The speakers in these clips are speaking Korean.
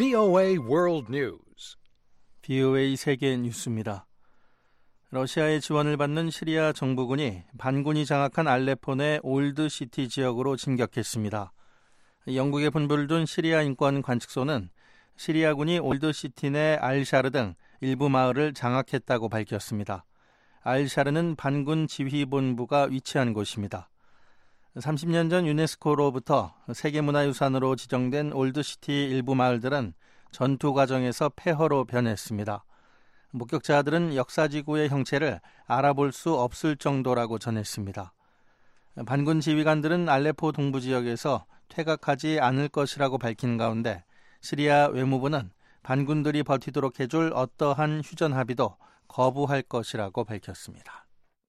VOA World News. VOA 세계 뉴스입니다. 러시아의 지원을 받는 시리아 정부군이 반군이 장악한 알레포 내 올드시티 지역으로 진격했습니다. 영국에 분부를 둔 시리아 인권 관측소는 시리아군이 올드시티 내 알샤르 등 일부 마을을 장악했다고 밝혔습니다. 알샤르는 반군 지휘본부가 위치한 곳입니다. 30년 전 유네스코로부터 세계문화유산으로 지정된 올드시티 일부 마을들은 전투 과정에서 폐허로 변했습니다. 목격자들은 역사지구의 형체를 알아볼 수 없을 정도라고 전했습니다. 반군 지휘관들은 알레포 동부 지역에서 퇴각하지 않을 것이라고 밝힌 가운데 시리아 외무부는 반군들이 버티도록 해줄 어떠한 휴전 합의도 거부할 것이라고 밝혔습니다.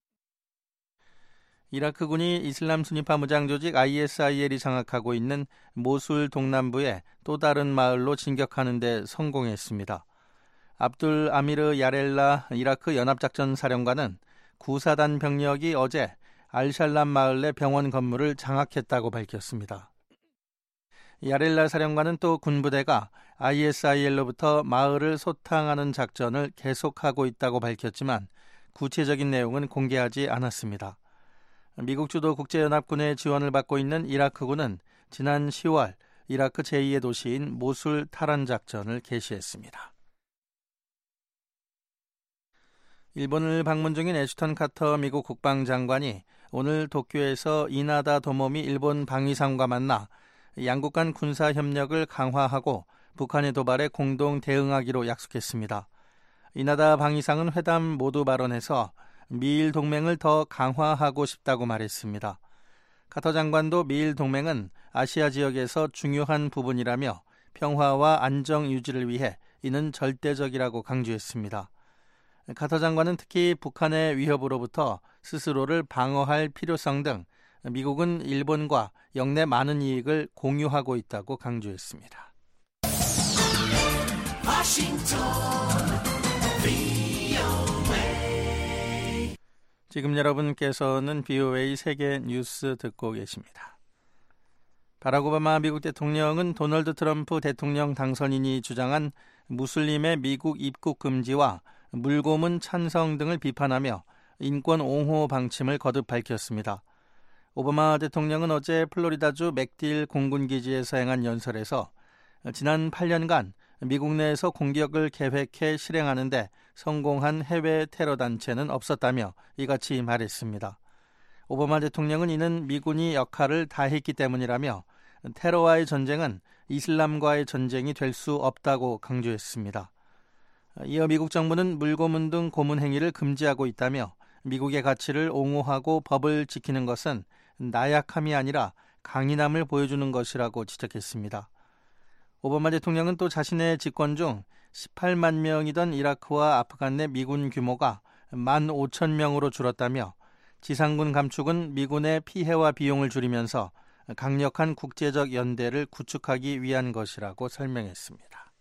이라크군이 이슬람 순위파 무장 조직 ISIL이 장악하고 있는 모술 동남부의 또 다른 마을로 진격하는 데 성공했습니다. 압둘 아미르 야렐라 이라크 연합작전 사령관은 구사단 병력이 어제 알샬람 마을 내 병원 건물을 장악했다고 밝혔습니다. 야렐라 사령관은 또 군부대가 ISIL로부터 마을을 소탕하는 작전을 계속하고 있다고 밝혔지만 구체적인 내용은 공개하지 않았습니다. 미국 주도 국제연합군의 지원을 받고 있는 이라크군은 지난 10월 이라크 제2의 도시인 모술 탈환 작전을 개시했습니다. 일본을 방문 중인 애슈턴 카터 미국 국방장관이 오늘 도쿄에서 이나다 도모미 일본 방위상과 만나 양국 간 군사 협력을 강화하고 북한의 도발에 공동 대응하기로 약속했습니다. 이나다 방위상은 회담 모두 발언에서 미일 동맹을 더 강화하고 싶다고 말했습니다. 카터 장관도 미일 동맹은 아시아 지역에서 중요한 부분이라며 평화와 안정 유지를 위해 이는 절대적이라고 강조했습니다. 카터 장관은 특히 북한의 위협으로부터 스스로를 방어할 필요성 등 미국은 일본과 역내 많은 이익을 공유하고 있다고 강조했습니다. 지금 여러분께서는 VOA 세계 뉴스 듣고 계십니다. 바락 오바마 미국 대통령은 도널드 트럼프 대통령 당선인이 주장한 무슬림의 미국 입국 금지와 물고문 찬성 등을 비판하며 인권 옹호 방침을 거듭 밝혔습니다. 오바마 대통령은 어제 플로리다주 맥딜 공군기지에서 행한 연설에서 지난 8년간 미국 내에서 공격을 계획해 실행하는 데 성공한 해외 테러 단체는 없었다며 이같이 말했습니다. 오바마 대통령은 이는 미군이 역할을 다했기 때문이라며 테러와의 전쟁은 이슬람과의 전쟁이 될 수 없다고 강조했습니다. 이어 미국 정부는 물고문 등 고문 행위를 금지하고 있다며 미국의 가치를 옹호하고 법을 지키는 것은 나약함이 아니라 강인함을 보여주는 것이라고 지적했습니다. 오바마 대통령은 또 자신의 집권 중 18만 명이던 이라크와 아프간 내 미군 규모가 15,000명으로 줄었다며 지상군 감축은 미군의 피해와 비용을 줄이면서 강력한 국제적 연대를 구축하기 위한 것이라고 설명했습니다.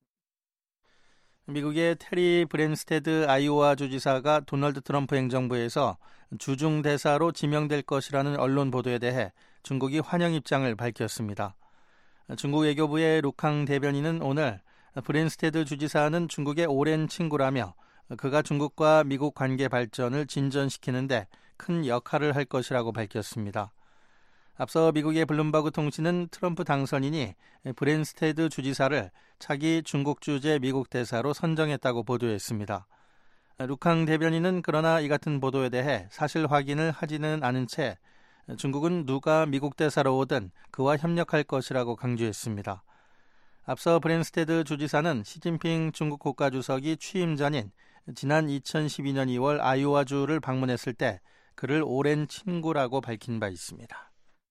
미국의 테리 브랜스테드 아이오와 주지사가 도널드 트럼프 행정부에서 주중 대사로 지명될 것이라는 언론 보도에 대해 중국이 환영 입장을 밝혔습니다. 중국 외교부의 루캉 대변인은 오늘 브랜스테드 주지사는 중국의 오랜 친구라며 그가 중국과 미국 관계 발전을 진전시키는 데 큰 역할을 할 것이라고 밝혔습니다. 앞서 미국의 블룸버그 통신은 트럼프 당선인이 브랜스테드 주지사를 차기 중국 주재 미국 대사로 선정했다고 보도했습니다. 루캉 대변인은 그러나 이 같은 보도에 대해 사실 확인을 하지는 않은 채 중국은 누가 미국 대사로 오든 그와 협력할 것이라고 강조했습니다. 앞서 브랜스테드 주지사는 시진핑 중국 국가주석이 취임 전인 지난 2012년 2월 아이오와주를 방문했을 때 그를 오랜 친구라고 밝힌 바 있습니다.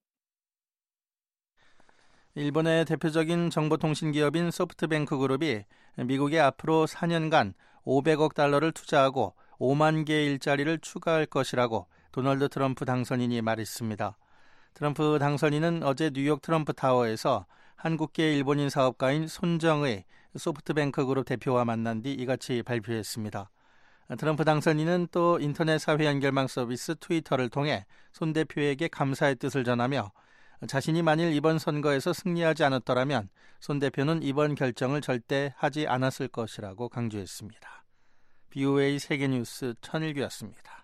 일본의 대표적인 정보통신 기업인 소프트뱅크 그룹이 미국에 앞으로 4년간 500억 달러를 투자하고 5만 개의 일자리를 추가할 것이라고 도널드 트럼프 당선인이 말했습니다. 트럼프 당선인은 어제 뉴욕 트럼프 타워에서 한국계 일본인 사업가인 손정의 소프트뱅크 그룹 대표와 만난 뒤 이같이 발표했습니다. 트럼프 당선인은 또 인터넷 사회 연결망 서비스 트위터를 통해 손 대표에게 감사의 뜻을 전하며 자신이 만일 이번 선거에서 승리하지 않았더라면 손 대표는 이번 결정을 절대 하지 않았을 것이라고 강조했습니다. BOA 세계뉴스 천일규였습니다.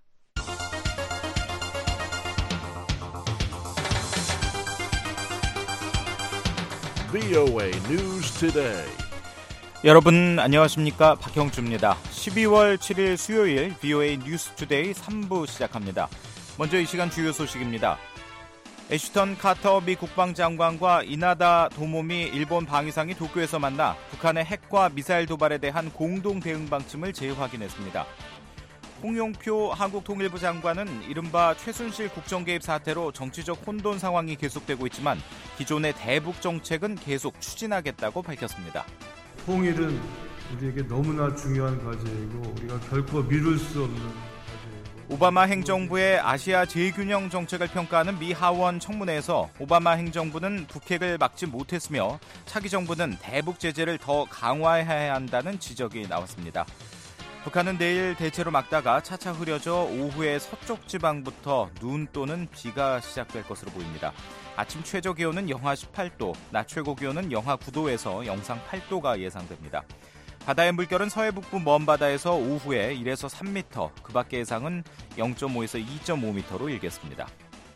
BOA News Today. 여러분 안녕하십니까? 박형주입니다. 12월 7일 수요일 BOA 뉴스 투데이 3부 시작합니다. 먼저 이 시간 주요 소식입니다. 애슈턴 카터 미 국방장관과 이나다 도모미 일본 방위상이 도쿄에서 만나 북한의 핵과 미사일 도발에 대한 공동 대응 방침을 재확인했습니다. 홍영표 한국통일부 장관은 이른바 최순실 국정개입 사태로 정치적 혼돈 상황이 계속되고 있지만 기존의 대북 정책은 계속 추진하겠다고 밝혔습니다. 통일은 우리에게 너무나 중요한 과제이고 우리가 결코 미룰 수 없는 과제이고 오바마 행정부의 아시아 재균형 정책을 평가하는 미 하원 청문회에서 오바마 행정부는 북핵을 막지 못했으며 차기 정부는 대북 제재를 더 강화해야 한다는 지적이 나왔습니다. 북한은 내일 대체로 막다가 차차 흐려져 오후에 서쪽 지방부터 눈 또는 비가 시작될 것으로 보입니다. 아침 최저 기온은 영하 18도, 낮 최고 기온은 영하 9도에서 영상 8도가 예상됩니다. 바다의 물결은 서해 북부 먼 바다에서 오후에 1에서 3m, 그 밖의 예상은 0.5에서 2.5m로 일겠습니다.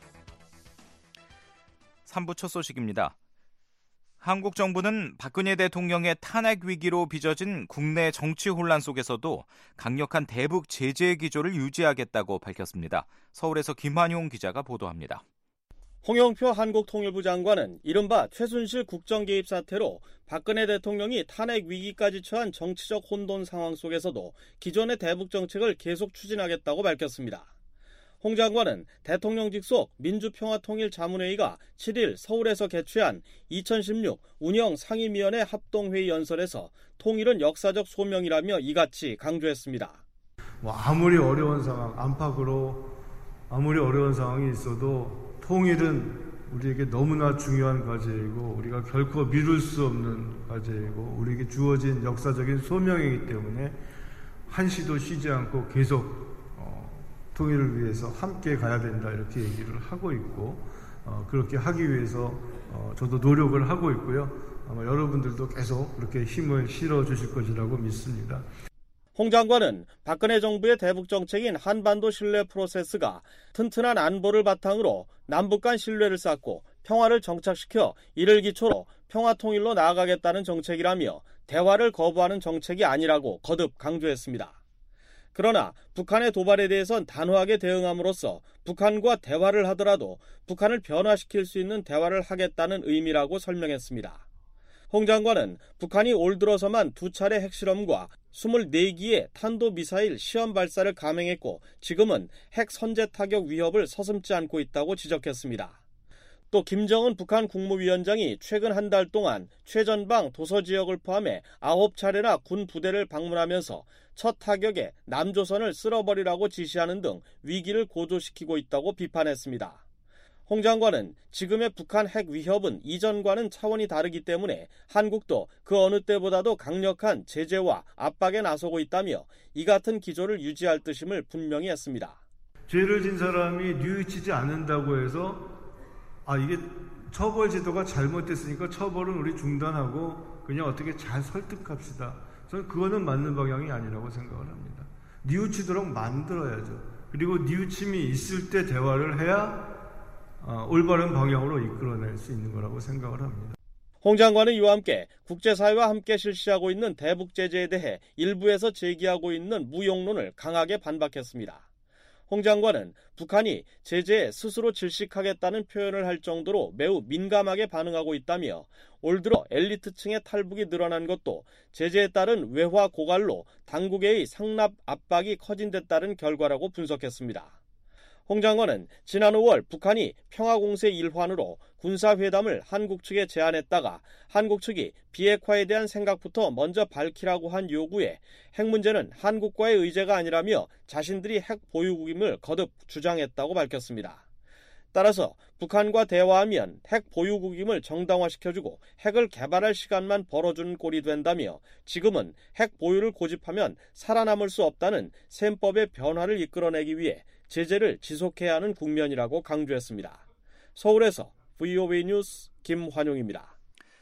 3부 첫 소식입니다. 한국 정부는 박근혜 대통령의 탄핵 위기로 빚어진 국내 정치 혼란 속에서도 강력한 대북 제재 기조를 유지하겠다고 밝혔습니다. 서울에서 김환용 기자가 보도합니다. 홍영표 한국통일부 장관은 이른바 최순실 국정개입 사태로 박근혜 대통령이 탄핵 위기까지 처한 정치적 혼돈 상황 속에서도 기존의 대북 정책을 계속 추진하겠다고 밝혔습니다. 홍 장관은 대통령 직속 민주평화통일자문회의가 7일 서울에서 개최한 2016 운영 상임위원회 합동회의 연설에서 통일은 역사적 소명이라며 이같이 강조했습니다. 아무리 어려운 상황, 안팎으로 아무리 어려운 상황이 있어도 통일은 우리에게 너무나 중요한 과제이고 우리가 결코 미룰 수 없는 과제이고 우리에게 주어진 역사적인 소명이기 때문에 한시도 쉬지 않고 계속 통일을 위해서 함께 가야 된다 이렇게 얘기를 하고 있고 그렇게 하기 위해서 저도 노력을 하고 있고요. 아마 여러분들도 계속 그렇게 힘을 실어 주실 것이라고 믿습니다. 홍 장관은 박근혜 정부의 대북 정책인 한반도 신뢰 프로세스가 튼튼한 안보를 바탕으로 남북 간 신뢰를 쌓고 평화를 정착시켜 이를 기초로 평화통일로 나아가겠다는 정책이라며 대화를 거부하는 정책이 아니라고 거듭 강조했습니다. 그러나 북한의 도발에 대해선 단호하게 대응함으로써 북한과 대화를 하더라도 북한을 변화시킬 수 있는 대화를 하겠다는 의미라고 설명했습니다. 홍 장관은 북한이 올 들어서만 2차례 핵실험과 24기의 탄도미사일 시험 발사를 감행했고 지금은 핵 선제 타격 위협을 서슴지 않고 있다고 지적했습니다. 또 김정은 북한 국무위원장이 최근 한 달 동안 최전방 도서지역을 포함해 9차례나 군 부대를 방문하면서 첫 타격에 남조선을 쓸어버리라고 지시하는 등 위기를 고조시키고 있다고 비판했습니다. 홍 장관은 지금의 북한 핵 위협은 이전과는 차원이 다르기 때문에 한국도 그 어느 때보다도 강력한 제재와 압박에 나서고 있다며 이 같은 기조를 유지할 뜻임을 분명히 했습니다. 죄를 진 사람이 뉘우치지 않는다고 해서 이게 처벌 제도가 잘못됐으니까 처벌은 우리 중단하고 그냥 어떻게 잘 설득합시다. 저는 그거는 맞는 방향이 아니라고 생각을 합니다. 뉘우치도록 만들어야죠. 그리고 뉘우침이 있을 때 대화를 해야 올바른 방향으로 이끌어낼 수 있는 거라고 생각을 합니다. 홍 장관은 이와 함께 국제사회와 함께 실시하고 있는 대북 제재에 대해 일부에서 제기하고 있는 무용론을 강하게 반박했습니다. 홍 장관은 북한이 제재에 스스로 질식하겠다는 표현을 할 정도로 매우 민감하게 반응하고 있다며 올 들어 엘리트층의 탈북이 늘어난 것도 제재에 따른 외화 고갈로 당국의 상납 압박이 커진 데 따른 결과라고 분석했습니다. 홍 장관은 지난 5월 북한이 평화공세 일환으로 군사회담을 한국 측에 제안했다가 한국 측이 비핵화에 대한 생각부터 먼저 밝히라고 한 요구에 핵 문제는 한국과의 의제가 아니라며 자신들이 핵 보유국임을 거듭 주장했다고 밝혔습니다. 따라서 북한과 대화하면 핵 보유국임을 정당화시켜주고 핵을 개발할 시간만 벌어주는 꼴이 된다며 지금은 핵 보유를 고집하면 살아남을 수 없다는 셈법의 변화를 이끌어내기 위해 제재를 지속해야 하는 국면이라고 강조했습니다. 서울에서 VOA 뉴스 김환용입니다.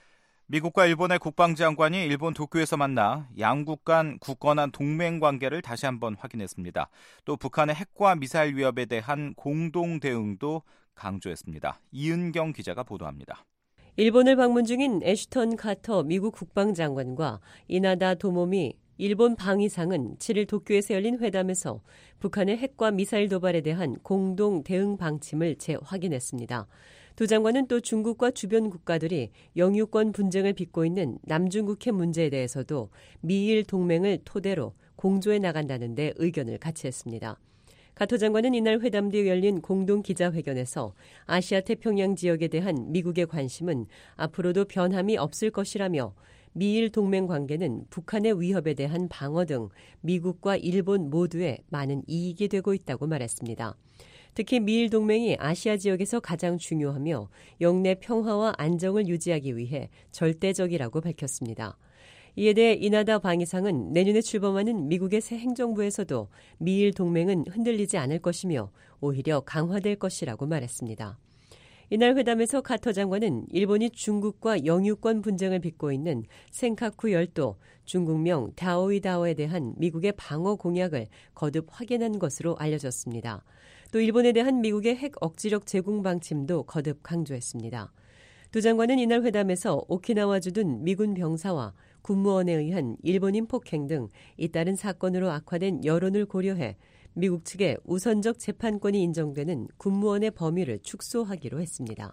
미국과 일본의 국방장관이 일본 도쿄에서 만나 양국 간 굳건한 동맹 관계를 다시 한번 확인했습니다. 또 북한의 핵과 미사일 위협에 대한 공동 대응도 강조했습니다. 이은경 기자가 보도합니다. 일본을 방문 중인 애슈턴 카터 미국 국방장관과 이나다 도모미 일본 방위상은 7일 도쿄에서 열린 회담에서 북한의 핵과 미사일 도발에 대한 공동 대응 방침을 재확인했습니다. 두 장관은 또 중국과 주변 국가들이 영유권 분쟁을 빚고 있는 남중국해 문제에 대해서도 미일 동맹을 토대로 공조해 나간다는 데 의견을 같이 했습니다. 카터 장관은 이날 회담 뒤에 열린 공동 기자회견에서 아시아 태평양 지역에 대한 미국의 관심은 앞으로도 변함이 없을 것이라며 미일 동맹 관계는 북한의 위협에 대한 방어 등 미국과 일본 모두에 많은 이익이 되고 있다고 말했습니다. 특히 미일 동맹이 아시아 지역에서 가장 중요하며 영내 평화와 안정을 유지하기 위해 절대적이라고 밝혔습니다. 이에 대해 이나다 방위상은 내년에 출범하는 미국의 새 행정부에서도 미일 동맹은 흔들리지 않을 것이며 오히려 강화될 것이라고 말했습니다. 이날 회담에서 카터 장관은 일본이 중국과 영유권 분쟁을 빚고 있는 센카쿠 열도, 중국명 다오이다오에 대한 미국의 방어 공약을 거듭 확인한 것으로 알려졌습니다. 또 일본에 대한 미국의 핵 억지력 제공 방침도 거듭 강조했습니다. 두 장관은 이날 회담에서 오키나와주 둔 미군 병사와 군무원에 의한 일본인 폭행 등 잇따른 사건으로 악화된 여론을 고려해 미국 측에 우선적 재판권이 인정되는 군무원의 범위를 축소하기로 했습니다.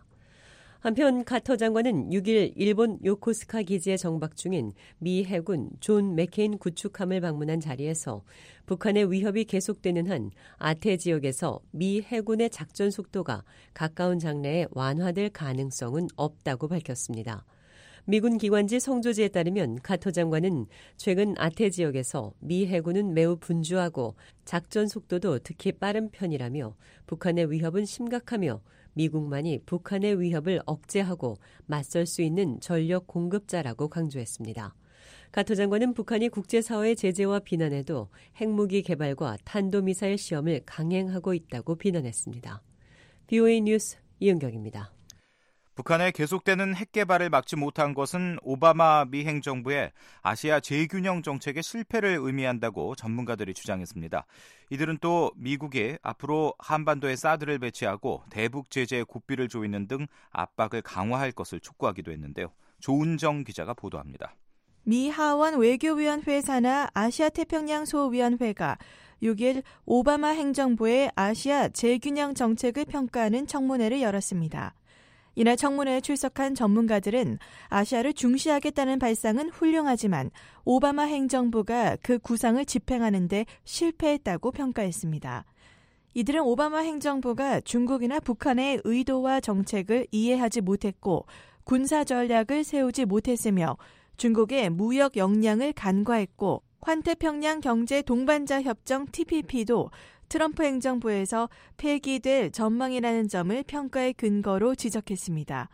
한편 카터 장관은 6일 일본 요코스카 기지에 정박 중인 미 해군 존 맥케인 구축함을 방문한 자리에서 북한의 위협이 계속되는 한 아태 지역에서 미 해군의 작전 속도가 가까운 장래에 완화될 가능성은 없다고 밝혔습니다. 미군 기관지 성조지에 따르면 카터 장관은 최근 아태 지역에서 미 해군은 매우 분주하고 작전 속도도 특히 빠른 편이라며 북한의 위협은 심각하며 미국만이 북한의 위협을 억제하고 맞설 수 있는 전력 공급자라고 강조했습니다. 카터 장관은 북한이 국제사회의 제재와 비난에도 핵무기 개발과 탄도미사일 시험을 강행하고 있다고 비난했습니다. VOA 뉴스 이은경입니다. 북한의 계속되는 핵 개발을 막지 못한 것은 오바마 미 행정부의 아시아 재균형 정책의 실패를 의미한다고 전문가들이 주장했습니다. 이들은 또 미국이 앞으로 한반도에 사드를 배치하고 대북 제재에 고삐를 조이는 등 압박을 강화할 것을 촉구하기도 했는데요. 조은정 기자가 보도합니다. 미 하원 외교위원회 산하 아시아태평양 소위원회가 6일 오바마 행정부의 아시아 재균형 정책을 평가하는 청문회를 열었습니다. 이날 청문회에 출석한 전문가들은 아시아를 중시하겠다는 발상은 훌륭하지만 오바마 행정부가 그 구상을 집행하는 데 실패했다고 평가했습니다. 이들은 오바마 행정부가 중국이나 북한의 의도와 정책을 이해하지 못했고 군사 전략을 세우지 못했으며 중국의 무역 역량을 간과했고 환태평양 경제 동반자 협정 TPP도 트럼프 행정부에서 폐기될 전망이라는 점을 평가의 근거로 지적했습니다.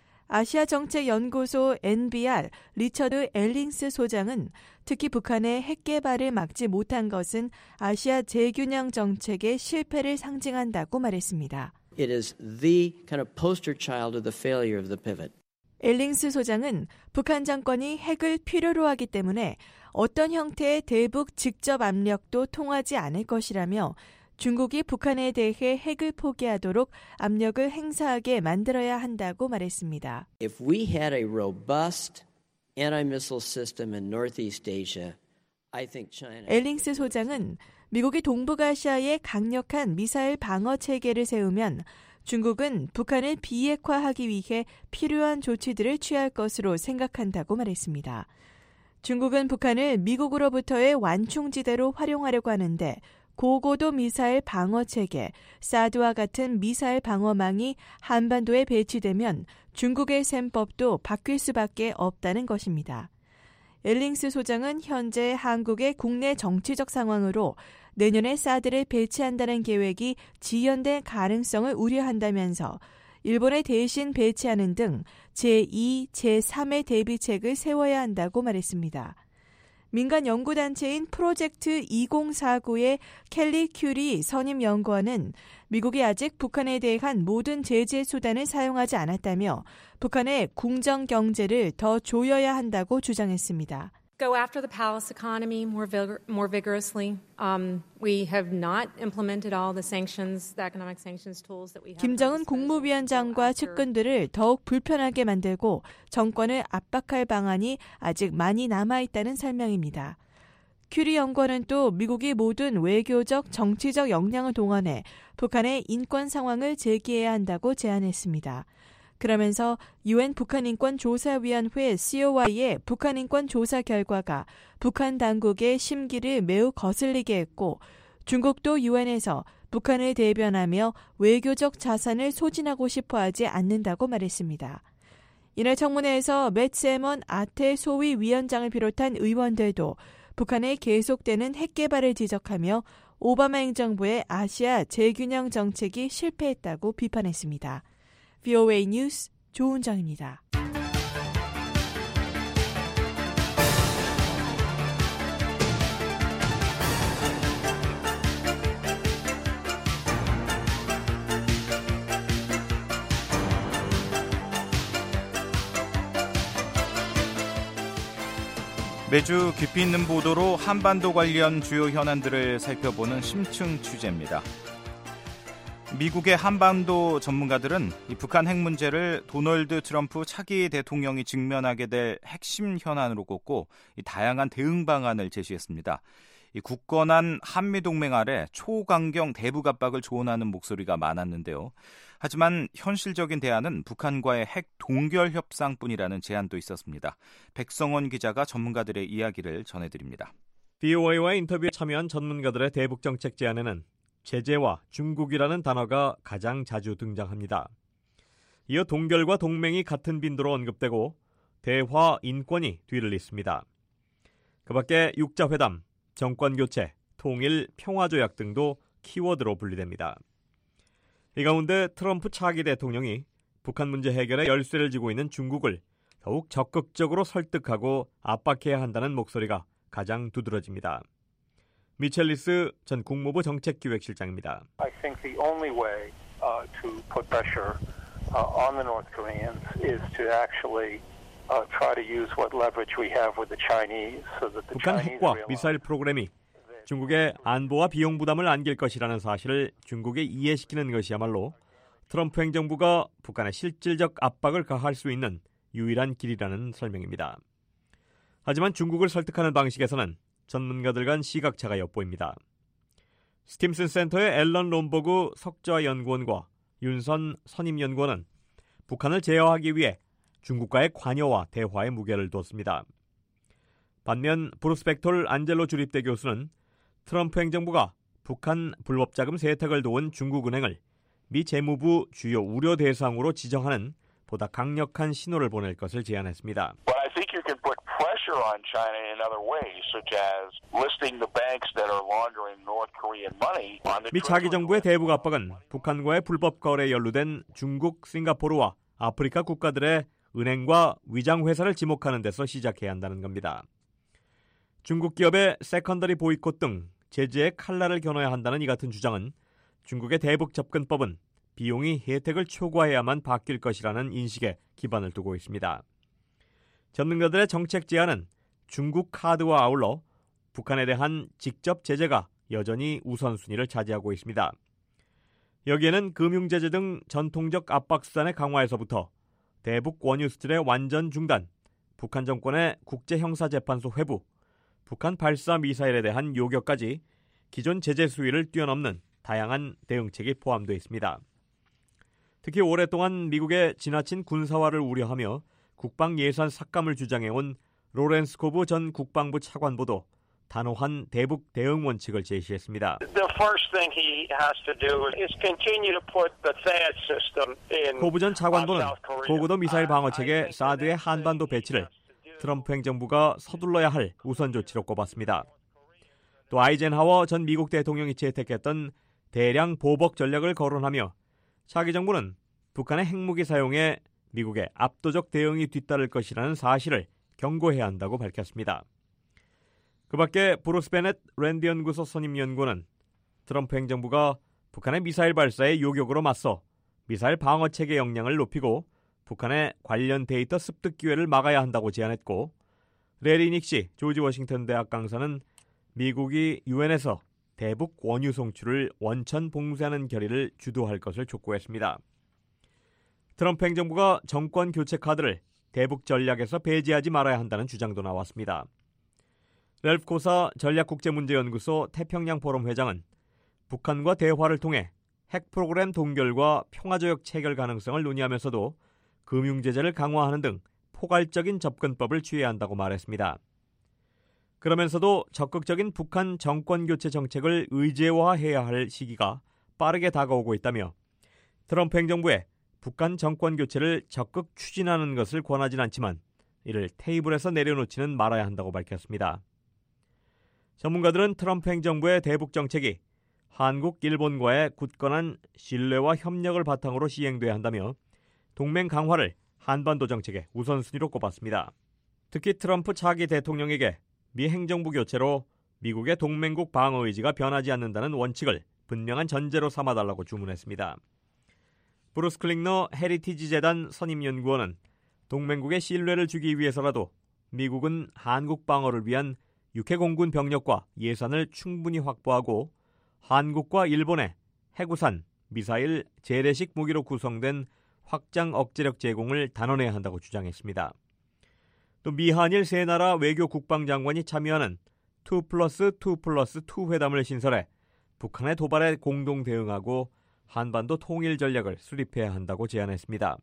아시아정책연구소 NBR 리처드 엘링스 소장은 특히 북한의 핵 개발을 막지 못한 것은 아시아 재균형 정책의 실패를 상징한다고 말했습니다. It is the kind of poster child of the failure of the pivot. 엘링스 소장은 북한 정권이 핵을 필요로 하기 때문에 어떤 형태의 대북 직접 압력도 통하지 않을 것이라며 중국이 북한에 대해 핵을 포기하도록 압력을 행사하게 만들어야 한다고 말했습니다. If we had a robust anti-missile system in Northeast Asia, I think China. 엘링스 소장은 미국이 동북아시아에 강력한 미사일 방어 체계를 세우면 중국은 북한을 비핵화하기 위해 필요한 조치들을 취할 것으로 생각한다고 말했습니다. 중국은 북한을 미국으로부터의 완충지대로 활용하려고 하는데 고고도 미사일 방어 체계, 사드와 같은 미사일 방어망이 한반도에 배치되면 중국의 셈법도 바뀔 수밖에 없다는 것입니다. 엘링스 소장은 현재 한국의 국내 정치적 상황으로 내년에 사드를 배치한다는 계획이 지연될 가능성을 우려한다면서 일본에 대신 배치하는 등 제2, 제3의 대비책을 세워야 한다고 말했습니다. 민간 연구단체인 프로젝트 2049의 켈리 큐리 선임 연구원은 미국이 아직 북한에 대한 모든 제재 수단을 사용하지 않았다며 북한의 궁정 경제를 더 조여야 한다고 주장했습니다. Go after the palace economy more vigorously. We have not implemented all the sanctions, the economic sanctions tools that we have. 김정은 국무위원장과 측근들을 더욱 불편하게 만들고 정권을 압박할 방안이 아직 많이 남아있다는 설명입니다. 큐리 연구원은 또 미국이 모든 외교적, 정치적 역량을 동원해 북한의 인권 상황을 제기해야 한다고 제안했습니다. 그러면서 UN 북한인권조사위원회 COI의 북한인권 조사 결과가 북한 당국의 심기를 매우 거슬리게 했고 중국도 UN에서 북한을 대변하며 외교적 자산을 소진하고 싶어하지 않는다고 말했습니다. 이날 청문회에서 맷 세먼 아태 소위 위원장을 비롯한 의원들도 북한의 계속되는 핵 개발을 지적하며 오바마 행정부의 아시아 재균형 정책이 실패했다고 비판했습니다. VOA 뉴스 조은정입니다. 매주 깊이 있는 보도로 한반도 관련 주요 현안들을 살펴보는 심층 취재입니다. 미국의 한반도 전문가들은 이 북한 핵 문제를 도널드 트럼프 차기 대통령이 직면하게 될 핵심 현안으로 꼽고 이 다양한 대응 방안을 제시했습니다. 이 굳건한 한미동맹 아래 초강경 대북 압박을 조언하는 목소리가 많았는데요. 하지만 현실적인 대안은 북한과의 핵 동결 협상뿐이라는 제안도 있었습니다. 백성원 기자가 전문가들의 이야기를 전해드립니다. VOA와 인터뷰에 참여한 전문가들의 대북 정책 제안에는 제재와 중국이라는 단어가 가장 자주 등장합니다. 이어 동결과 동맹이 같은 빈도로 언급되고 대화, 인권이 뒤를 잇습니다. 그 밖에 육자회담, 정권교체, 통일, 평화조약 등도 키워드로 분리됩니다. 이 가운데 트럼프 차기 대통령이 북한 문제 해결에 열쇠를 쥐고 있는 중국을 더욱 적극적으로 설득하고 압박해야 한다는 목소리가 가장 두드러집니다. 미첼리스 전 국무부 정책기획실장입니다. I think the only way to put pressure on the North Koreans is to actually try to use what leverage we have with the Chinese so that the 북한 Chinese 핵과 미사일 프로그램이 중국의 안보와 비용 부담을 안길 것이라는 사실을 중국에 이해시키는 것이야말로 트럼프 행정부가 북한에 실질적 압박을 가할 수 있는 유일한 길이라는 설명입니다. 하지만 중국을 설득하는 방식에서는 전문가들 간 시각차가 엿보입니다. 스팀슨 센터의 앨런 롬버그 석좌 연구원과 윤선 선임연구원은 북한을 제어하기 위해 중국과의 관여와 대화에 무게를 뒀습니다. 반면 브루스 벡톨 안젤로 주립대 교수는 트럼프 행정부가 북한 불법자금 세탁을 도운 중국은행을 미 재무부 주요 우려 대상으로 지정하는 보다 강력한 신호를 보낼 것을 제안했습니다. on China in other ways, such as listing the banks that are laundering North Korean money on the 미 차기 정부의 대북 압박은 북한과의 불법 거래에 연루된 중국, 싱가포르와 아프리카 국가들의 은행과 위장 회사를 지목하는 데서 시작해야 한다는 겁니다. 중국 기업의 세컨더리 보이콧 등 제재의 칼날을 겨눠야 한다는 이 같은 주장은 중국의 대북 접근법은 비용이 혜택을 초과해야만 바뀔 것이라는 인식에 기반을 두고 있습니다. 전문가들의 정책 제안은 중국 카드와 아울러 북한에 대한 직접 제재가 여전히 우선순위를 차지하고 있습니다. 여기에는 금융제재 등 전통적 압박수단의 강화에서부터 대북 원유 수출의 완전 중단, 북한 정권의 국제형사재판소 회부, 북한 발사 미사일에 대한 요격까지 기존 제재 수위를 뛰어넘는 다양한 대응책이 포함되어 있습니다. 특히 오랫동안 미국의 지나친 군사화를 우려하며 국방 예산 삭감을 주장해온 로렌스 코브 전 국방부 차관보도 단호한 대북 대응 원칙을 제시했습니다. 코브 전 차관보는 고고도 미사일 방어체계 사드의 한반도 배치를 트럼프 행정부가 서둘러야 할 우선 조치로 꼽았습니다. 또 아이젠하워 전 미국 대통령이 채택했던 대량 보복 전략을 거론하며 차기 정부는 북한의 핵무기 사용에 미국의 압도적 대응이 뒤따를 것이라는 사실을 경고해야 한다고 밝혔습니다. 그 밖에 브루스 베넷 랜드 연구소 선임 연구원은 트럼프 행정부가 북한의 미사일 발사에 요격으로 맞서 미사일 방어 체계 역량을 높이고 북한의 관련 데이터 습득 기회를 막아야 한다고 제안했고, 레리 닉시 조지 워싱턴 대학 강사는 미국이 유엔에서 대북 원유 송출을 원천 봉쇄하는 결의를 주도할 것을 촉구했습니다. 트럼프 행정부가 정권 교체 카드를 대북 전략에서 배제하지 말아야 한다는 주장도 나왔습니다. 렐프 코사 전략국제문제연구소 태평양 포럼 회장은 북한과 대화를 통해 핵 프로그램 동결과 평화조약 체결 가능성을 논의하면서도 금융제재를 강화하는 등 포괄적인 접근법을 취해야 한다고 말했습니다. 그러면서도 적극적인 북한 정권교체 정책을 의제화해야 할 시기가 빠르게 다가오고 있다며 트럼프 행정부에 북한 정권교체를 적극 추진하는 것을 권하진 않지만 이를 테이블에서 내려놓지는 말아야 한다고 밝혔습니다. 전문가들은 트럼프 행정부의 대북 정책이 한국, 일본과의 굳건한 신뢰와 협력을 바탕으로 시행돼야 한다며 동맹 강화를 한반도 정책의 우선순위로 꼽았습니다. 특히 트럼프 차기 대통령에게 미 행정부 교체로 미국의 동맹국 방어 의지가 변하지 않는다는 원칙을 분명한 전제로 삼아달라고 주문했습니다. 브루스 클링너 헤리티지 재단 선임연구원은 동맹국의 신뢰를 주기 위해서라도 미국은 한국 방어를 위한 육해공군 병력과 예산을 충분히 확보하고 한국과 일본의 해구산, 미사일, 재래식 무기로 구성된 확장 억제력 제공을 단언해야 한다고 주장했습니다. 또 미한일 세 나라 외교 국방장관이 참여하는 2+2+2 회담을 신설해 북한의 도발에 공동 대응하고 한반도 통일 전략을 수립해야 한다고 제안했습니다.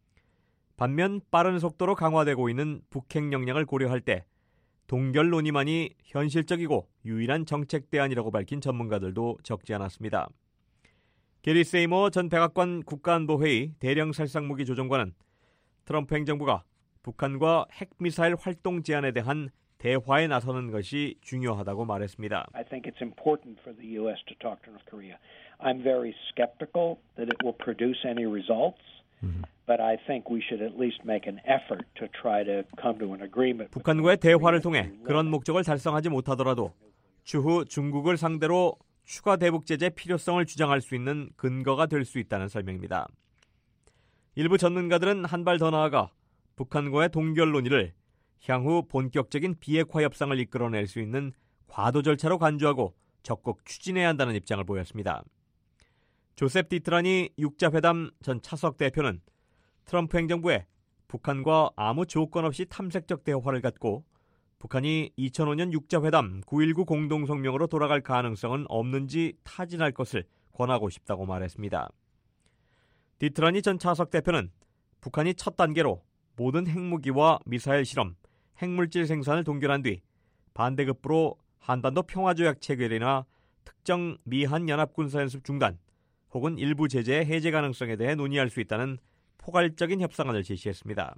반면 빠른 속도로 강화되고 있는 북핵 역량을 고려할 때 동결 논의만이 현실적이고 유일한 정책 대안이라고 밝힌 전문가들도 적지 않았습니다. 게리 세이머 전 백악관 국가안보회의 대령살상무기 조정관은 트럼프 행정부가 북한과 핵미사일 활동 제한에 대한 대화에 나서는 것이 중요하다고 말했습니다. I think it's important for the U.S. to talk to North Korea. I'm very skeptical that it will produce any results, but I think we should at least make an effort to try to come to an agreement. 북한과의 대화를 통해 그런 목적을 달성하지 못하더라도 추후 중국을 상대로 추가 대북 제재 필요성을 주장할 수 있는 근거가 될 수 있다는 설명입니다. 일부 전문가들은 한 발 더 나아가 북한과의 동결 논의를 향후 본격적인 비핵화 협상을 이끌어낼 수 있는 과도 절차로 간주하고 적극 추진해야 한다는 입장을 보였습니다. 조셉 디트라니 육자회담 전 차석 대표는 트럼프 행정부에 북한과 아무 조건 없이 탐색적 대화를 갖고 북한이 2005년 육자회담 9.19 공동성명으로 돌아갈 가능성은 없는지 타진할 것을 권하고 싶다고 말했습니다. 디트라니 전 차석 대표는 북한이 첫 단계로 모든 핵무기와 미사일 실험, 핵물질 생산을 동결한 뒤 반대급부로 한반도 평화조약 체결이나 특정 미한 연합군사연습 중단 혹은 일부 제재의 해제 가능성에 대해 논의할 수 있다는 포괄적인 협상안을 제시했습니다.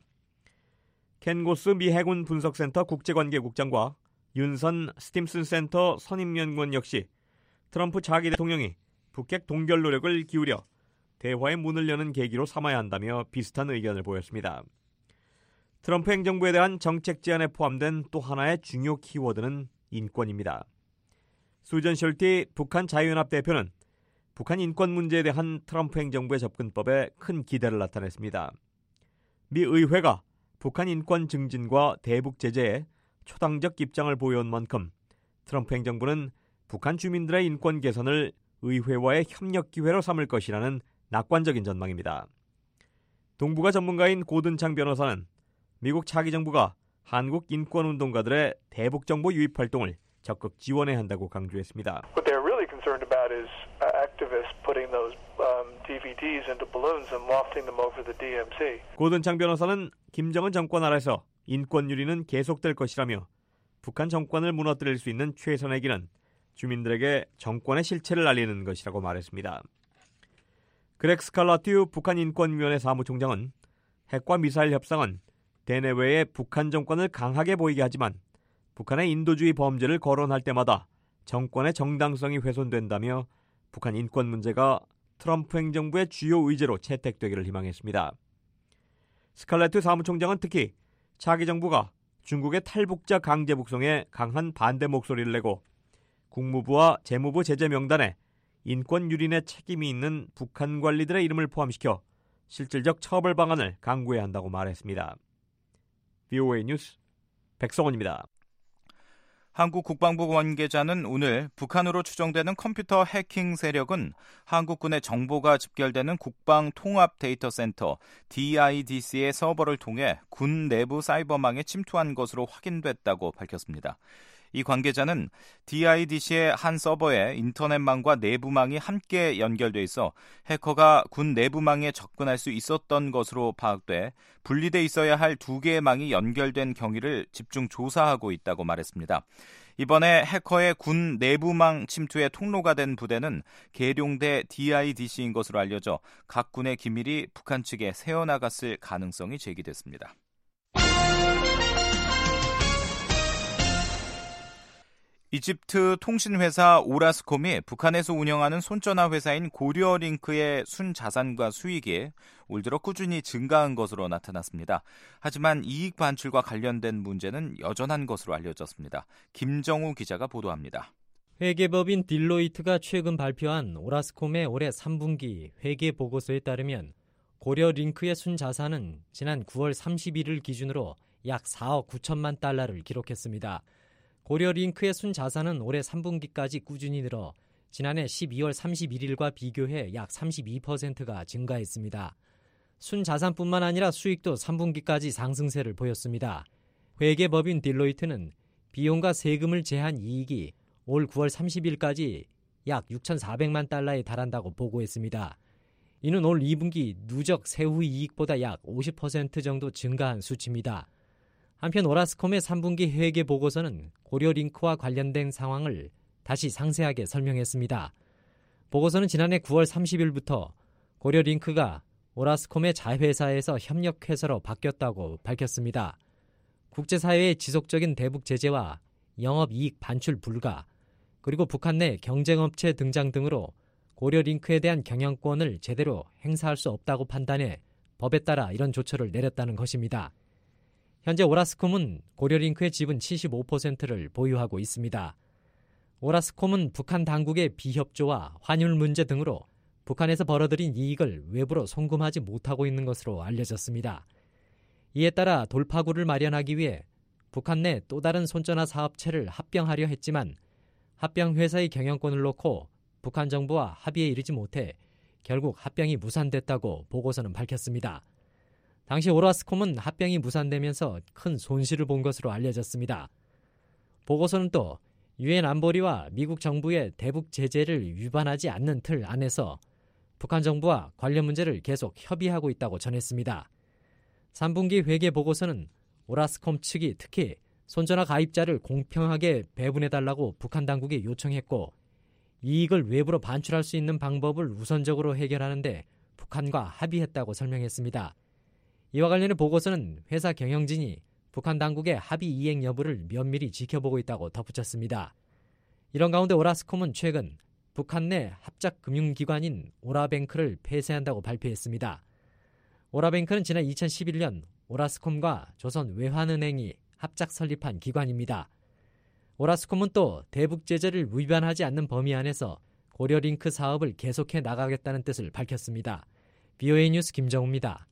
켄 고스 미 해군 분석센터 국제관계국장과 윤선 스팀슨 센터 선임연구원 역시 트럼프 차기 대통령이 북핵 동결 노력을 기울여 대화의 문을 여는 계기로 삼아야 한다며 비슷한 의견을 보였습니다. 트럼프 행정부에 대한 정책 제안에 포함된 또 하나의 중요 키워드는 인권입니다. 수전 숄티 북한 자유연합 대표는 북한 인권 문제에 대한 트럼프 행정부의 접근법에 큰 기대를 나타냈습니다. 미 의회가 북한 인권 증진과 대북 제재에 초당적 입장을 보여온 만큼 트럼프 행정부는 북한 주민들의 인권 개선을 의회와의 협력 기회로 삼을 것이라는 낙관적인 전망입니다. 동북아 전문가인 고든창 변호사는 미국 차기 정부가 한국 인권운동가들의 대북 정보 유입 활동을 적극 지원해야 한다고 강조했습니다. What they're really concerned about is activists putting those DVDs into balloons and wafting them over the DMZ. 고든창 변호사는 김정은 정권 아래서 인권 유린은 계속될 것이라며 북한 정권을 무너뜨릴 수 있는 최선의 길은 주민들에게 정권의 실체를 알리는 것이라고 말했습니다. 그렉 스칼라튜 북한인권위원회 사무총장은 핵과 미사일 협상은 대내외에 북한 정권을 강하게 보이게 하지만 북한의 인도주의 범죄를 거론할 때마다 정권의 정당성이 훼손된다며 북한 인권 문제가 트럼프 행정부의 주요 의제로 채택되기를 희망했습니다. 스칼레트 사무총장은 특히 차기 정부가 중국의 탈북자 강제 북송에 강한 반대 목소리를 내고 국무부와 재무부 제재 명단에 인권 유린의 책임이 있는 북한 관리들의 이름을 포함시켜 실질적 처벌 방안을 강구해야 한다고 말했습니다. VOA 뉴스 백성원입니다. 한국 국방부 관계자는 오늘 북한으로 추정되는 컴퓨터 해킹 세력은 한국군의 정보가 집결되는 국방통합데이터센터 DIDC의 서버를 통해 군 내부 사이버망에 침투한 것으로 확인됐다고 밝혔습니다. 이 관계자는 DIDC의 한 서버에 인터넷망과 내부망이 함께 연결돼 있어 해커가 군 내부망에 접근할 수 있었던 것으로 파악돼 분리돼 있어야 할 두 개의 망이 연결된 경위를 집중 조사하고 있다고 말했습니다. 이번에 해커의 군 내부망 침투에 통로가 된 부대는 계룡대 DIDC인 것으로 알려져 각 군의 기밀이 북한 측에 새어나갔을 가능성이 제기됐습니다. 이집트 통신회사 오라스콤이 북한에서 운영하는 손전화 회사인 고려링크의 순자산과 수익이 올 들어 꾸준히 증가한 것으로 나타났습니다. 하지만 이익 반출과 관련된 문제는 여전한 것으로 알려졌습니다. 김정우 기자가 보도합니다. 회계법인 딜로이트가 최근 발표한 오라스콤의 올해 3분기 회계 보고서에 따르면 고려링크의 순자산은 지난 9월 31일 기준으로 약 4억 9천만 달러를 기록했습니다. 고려링크의 순자산은 올해 3분기까지 꾸준히 늘어 지난해 12월 31일과 비교해 약 32%가 증가했습니다. 순자산뿐만 아니라 수익도 3분기까지 상승세를 보였습니다. 회계법인 딜로이트는 비용과 세금을 제한 이익이 올 9월 30일까지 약 6,400만 달러에 달한다고 보고했습니다. 이는 올 2분기 누적 세후 이익보다 약 50% 정도 증가한 수치입니다. 한편 오라스콤의 3분기 회계 보고서는 고려링크와 관련된 상황을 다시 상세하게 설명했습니다. 보고서는 지난해 9월 30일부터 고려링크가 오라스콤의 자회사에서 협력회사로 바뀌었다고 밝혔습니다. 국제사회의 지속적인 대북 제재와 영업이익 반출 불가, 그리고 북한 내 경쟁업체 등장 등으로 고려링크에 대한 경영권을 제대로 행사할 수 없다고 판단해 법에 따라 이런 조처를 내렸다는 것입니다. 현재 오라스콤은 고려링크의 지분 75%를 보유하고 있습니다. 오라스콤은 북한 당국의 비협조와 환율 문제 등으로 북한에서 벌어들인 이익을 외부로 송금하지 못하고 있는 것으로 알려졌습니다. 이에 따라 돌파구를 마련하기 위해 북한 내 또 다른 손전화 사업체를 합병하려 했지만 합병 회사의 경영권을 놓고 북한 정부와 합의에 이르지 못해 결국 합병이 무산됐다고 보고서는 밝혔습니다. 당시 오라스콤은 합병이 무산되면서 큰 손실을 본 것으로 알려졌습니다. 보고서는 또 유엔 안보리와 미국 정부의 대북 제재를 위반하지 않는 틀 안에서 북한 정부와 관련 문제를 계속 협의하고 있다고 전했습니다. 3분기 회계 보고서는 오라스콤 측이 특히 손전화 가입자를 공평하게 배분해달라고 북한 당국에 요청했고 이익을 외부로 반출할 수 있는 방법을 우선적으로 해결하는데 북한과 합의했다고 설명했습니다. 이와 관련해 보고서는 회사 경영진이 북한 당국의 합의 이행 여부를 면밀히 지켜보고 있다고 덧붙였습니다. 이런 가운데 오라스콤은 최근 북한 내 합작 금융기관인 오라뱅크를 폐쇄한다고 발표했습니다. 오라뱅크는 지난 2011년 오라스콤과 조선 외환은행이 합작 설립한 기관입니다. 오라스콤은 또 대북 제재를 위반하지 않는 범위 안에서 고려링크 사업을 계속해 나가겠다는 뜻을 밝혔습니다. VOA 뉴스 김정우입니다.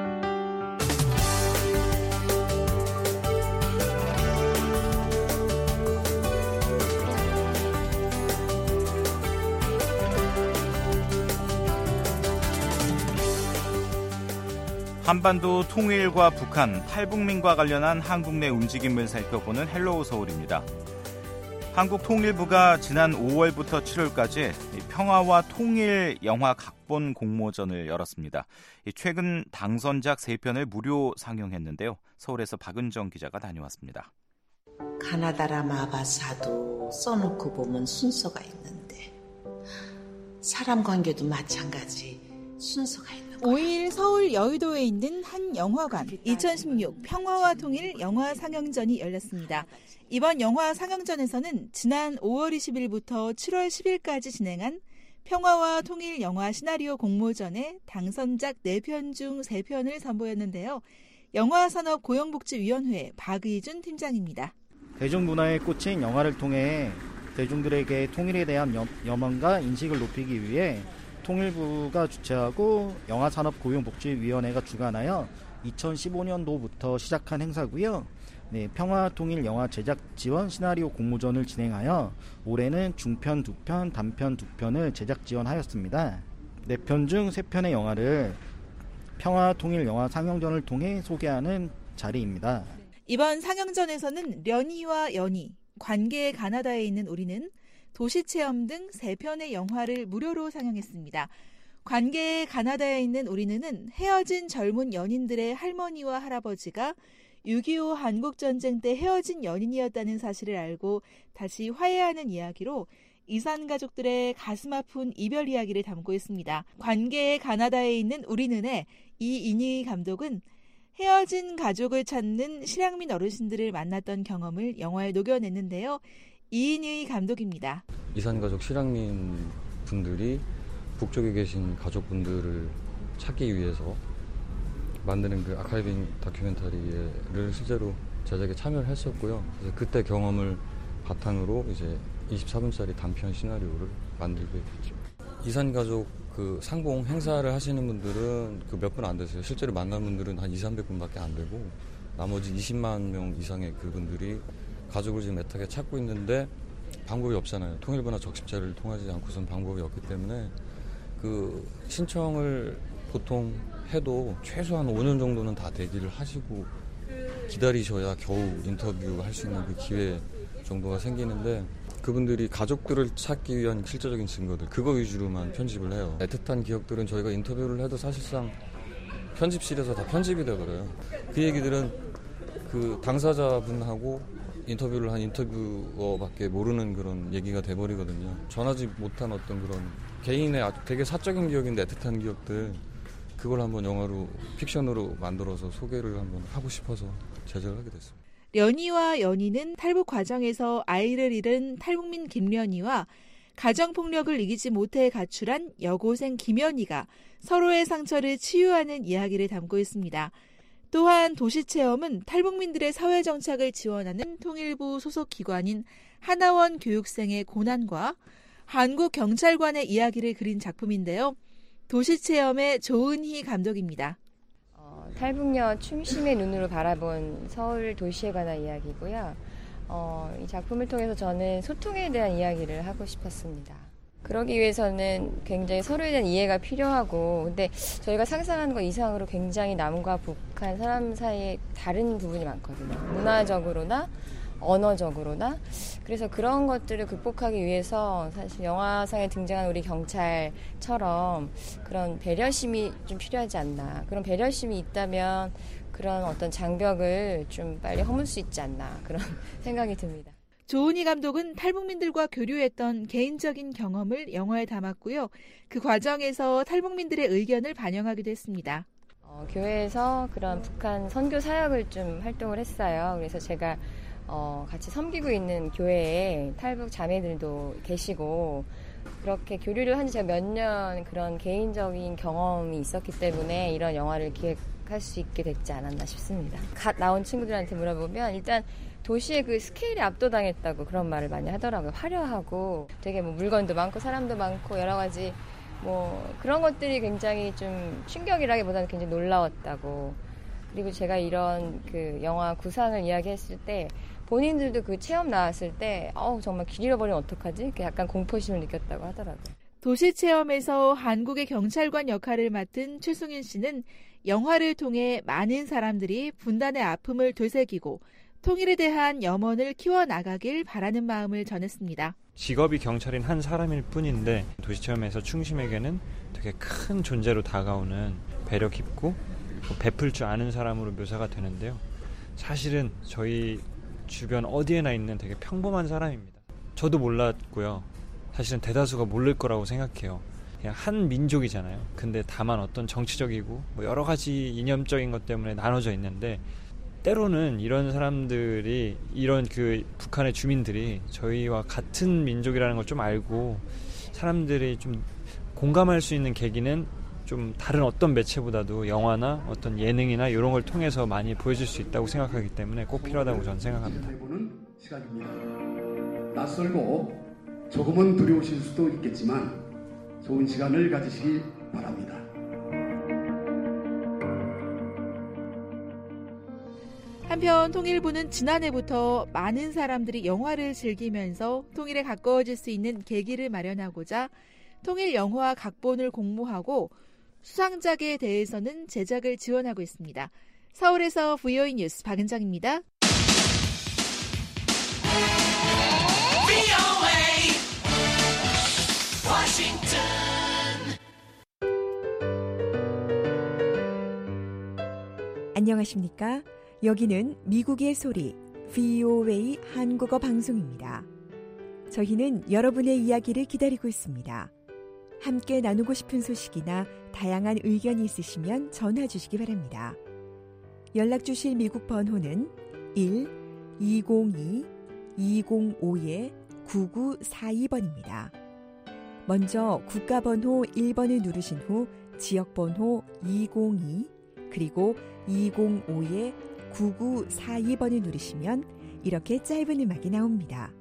한반도 통일과 북한, 탈북민과 관련한 한국 내 움직임을 살펴보는 헬로우 서울입니다. 한국 통일부가 지난 5월부터 7월까지 평화와 통일 영화 각본 공모전을 열었습니다. 최근 당선작 3편을 무료 상영했는데요. 서울에서 박은정 기자가 다녀왔습니다. 가나다라 마바사도 써놓고 보면 순서가 있는데 사람 관계도 마찬가지 순서가 있는 거야. 5일 서울 여의도에 있는 한 영화관 2016 평화와 통일 영화 상영전이 열렸습니다. 이번 영화 상영전에서는 지난 5월 20일부터 7월 10일까지 진행한 평화와 통일 영화 시나리오 공모전의 당선작 4편 중 3편을 선보였는데요. 영화산업고용복지위원회 박의준 팀장입니다. 대중문화에 꽂힌 영화를 통해 대중들에게 통일에 대한 염원과 인식을 높이기 위해 통일부가 주최하고 영화산업고용복지위원회가 주관하여 2015년도부터 시작한 행사고요. 네, 평화통일 영화 제작 지원 시나리오 공모전을 진행하여 올해는 중편 2편, 단편 2편을 제작 지원하였습니다. 4편 중 3편의 영화를 평화통일 영화 상영전을 통해 소개하는 자리입니다. 이번 상영전에서는 련이와 연희, 관계의 가나다에 있는 우리는, 도시체험 등 3편의 영화를 무료로 상영했습니다. 관계의 가나다에 있는 우리는 헤어진 젊은 연인들의 할머니와 할아버지가 6.25 한국전쟁 때 헤어진 연인이었다는 사실을 알고 다시 화해하는 이야기로 이산 가족들의 가슴 아픈 이별 이야기를 담고 있습니다. 관계의 가나다에 있는 우리는의 이인희 감독은 헤어진 가족을 찾는 실향민 어르신들을 만났던 경험을 영화에 녹여냈는데요. 이인희 감독입니다. 이산 가족 실향민 분들이 북쪽에 계신 가족분들을 찾기 위해서 만드는 그 아카이빙 다큐멘터리를 실제로 제작에 참여를 했었고요. 그래서 그때 경험을 바탕으로 이제 24분짜리 단편 시나리오를 만들게 됐죠. 이산 가족 그 상봉 행사를 하시는 분들은 그 몇 분 안 되세요. 실제로 만난 분들은 한 200-300분밖에 안 되고 나머지 20만 명 이상의 그분들이 가족을 지금 애타게 찾고 있는데 방법이 없잖아요. 통일부나 적십자를 통하지 않고선 방법이 없기 때문에 그 신청을 보통 해도 최소한 5년 정도는 다 대기를 하시고 기다리셔야 겨우 인터뷰할 수 있는 그 기회 정도가 생기는데 그분들이 가족들을 찾기 위한 실제적인 증거들 그거 위주로만 편집을 해요. 애틋한 기억들은 저희가 인터뷰를 해도 사실상 편집실에서 다 편집이 돼버려요. 그 얘기들은 그 당사자분하고 인터뷰를 한 인터뷰어밖에 모르는 그런 얘기가 돼버리거든요. 전하지 못한 어떤 그런 개인의 아주 되게 사적인 기억인데 애틋한 기억들 그걸 한번 영화로 픽션으로 만들어서 소개를 한번 하고 싶어서 제작을 하게 됐습니다. 련이와 연희는 탈북 과정에서 아이를 잃은 탈북민 김련희와 가정폭력을 이기지 못해 가출한 여고생 김연희가 서로의 상처를 치유하는 이야기를 담고 있습니다. 또한 도시체험은 탈북민들의 사회정착을 지원하는 통일부 소속 기관인 하나원 교육생의 고난과 한국경찰관의 이야기를 그린 작품인데요. 도시체험의 조은희 감독입니다. 탈북녀 충심의 눈으로 바라본 서울 도시에 관한 이야기고요. 이 작품을 통해서 저는 소통에 대한 이야기를 하고 싶었습니다. 그러기 위해서는 굉장히 서로에 대한 이해가 필요하고 근데 저희가 상상하는 것 이상으로 굉장히 남과 북한 사람 사이에 다른 부분이 많거든요. 문화적으로나 언어적으로나 그래서 그런 것들을 극복하기 위해서 사실 영화상에 등장하는 우리 경찰처럼 그런 배려심이 좀 필요하지 않나. 그런 배려심이 있다면 그런 어떤 장벽을 좀 빨리 허물 수 있지 않나 그런 생각이 듭니다. 조은희 감독은 탈북민들과 교류했던 개인적인 경험을 영화에 담았고요. 그 과정에서 탈북민들의 의견을 반영하기도 했습니다. 교회에서 그런 북한 선교 사역을 좀 활동을 했어요. 그래서 제가 같이 섬기고 있는 교회에 탈북 자매들도 계시고 그렇게 교류를 한 지 제가 몇 년 그런 개인적인 경험이 있었기 때문에 이런 영화를 기획할 수 있게 됐지 않았나 싶습니다. 갓 나온 친구들한테 물어보면 일단 도시의 그 스케일이 압도당했다고 그런 말을 많이 하더라고요. 화려하고 되게 뭐 물건도 많고 사람도 많고 여러 가지 뭐 그런 것들이 굉장히 좀 충격이라기보다는 굉장히 놀라웠다고. 그리고 제가 이런 그 영화 구상을 이야기했을 때 본인들도 그 체험 나왔을 때 정말 길 잃어버리면 어떡하지? 이렇게 약간 공포심을 느꼈다고 하더라고요. 도시체험에서 한국의 경찰관 역할을 맡은 최승윤 씨는 영화를 통해 많은 사람들이 분단의 아픔을 되새기고 통일에 대한 염원을 키워나가길 바라는 마음을 전했습니다. 직업이 경찰인 한 사람일 뿐인데 도시체험에서 충심에게는 되게 큰 존재로 다가오는 배려 깊고 베풀 줄 아는 사람으로 묘사가 되는데요. 사실은 저희 주변 어디에나 있는 되게 평범한 사람입니다. 저도 몰랐고요. 사실은 대다수가 모를 거라고 생각해요. 그냥 한 민족이잖아요. 근데 다만 어떤 정치적이고 뭐 여러 가지 이념적인 것 때문에 나눠져 있는데 때로는 이런 사람들이 이런 그 북한의 주민들이 저희와 같은 민족이라는 걸 좀 알고 사람들이 좀 공감할 수 있는 계기는 좀 다른 어떤 매체보다도 영화나 어떤 예능이나 이런 걸 통해서 많이 보여줄 수 있다고 생각하기 때문에 꼭 필요하다고 저는 생각합니다. 시간입니다. 낯설고 조금은 두려우실 수도 있겠지만 좋은 시간을 가지시기 바랍니다. 한편 통일부는 지난해부터 많은 사람들이 영화를 즐기면서 통일에 가까워질 수 있는 계기를 마련하고자 통일 영화 각본을 공모하고 수상작에 대해서는 제작을 지원하고 있습니다. 서울에서 VOA 뉴스 박은정입니다. 안녕하십니까? 여기는 미국의 소리 VOA 한국어 방송입니다. 저희는 여러분의 이야기를 기다리고 있습니다. 함께 나누고 싶은 소식이나 다양한 의견이 있으시면 전화 주시기 바랍니다. 연락 주실 미국 번호는 1-202-205-9942번입니다. 먼저 국가번호 1번을 누르신 후 지역번호 202 그리고 205-9942번을 누르시면 이렇게 짧은 음악이 나옵니다.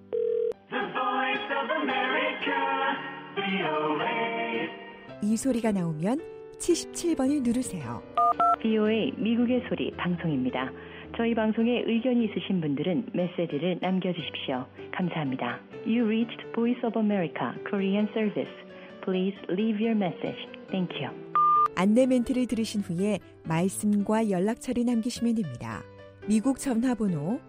이 소리가 나오면 77번을 누르세요. VOA 미국의 소리 방송입니다. 저희 방송에 의견이 있으신 분들은 메시지를 남겨주십시오. 감사합니다. You reached Voice of America Korean Service. Please leave your message. Thank you. 안내 멘트를 들으신 후에 말씀과 연락처를 남기시면 됩니다. 미국 전화번호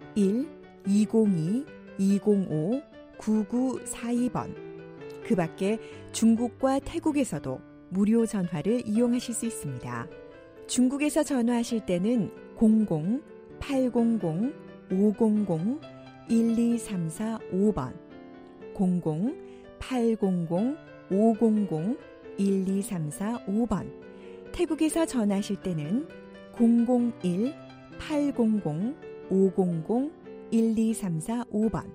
1-202-205-9942번. 그 밖에 중국과 태국에서도 무료 전화를 이용하실 수 있습니다. 중국에서 전화하실 때는 00-800-500-12345번 00-800-500-12345번 태국에서 전화하실 때는 001-800-500-12345번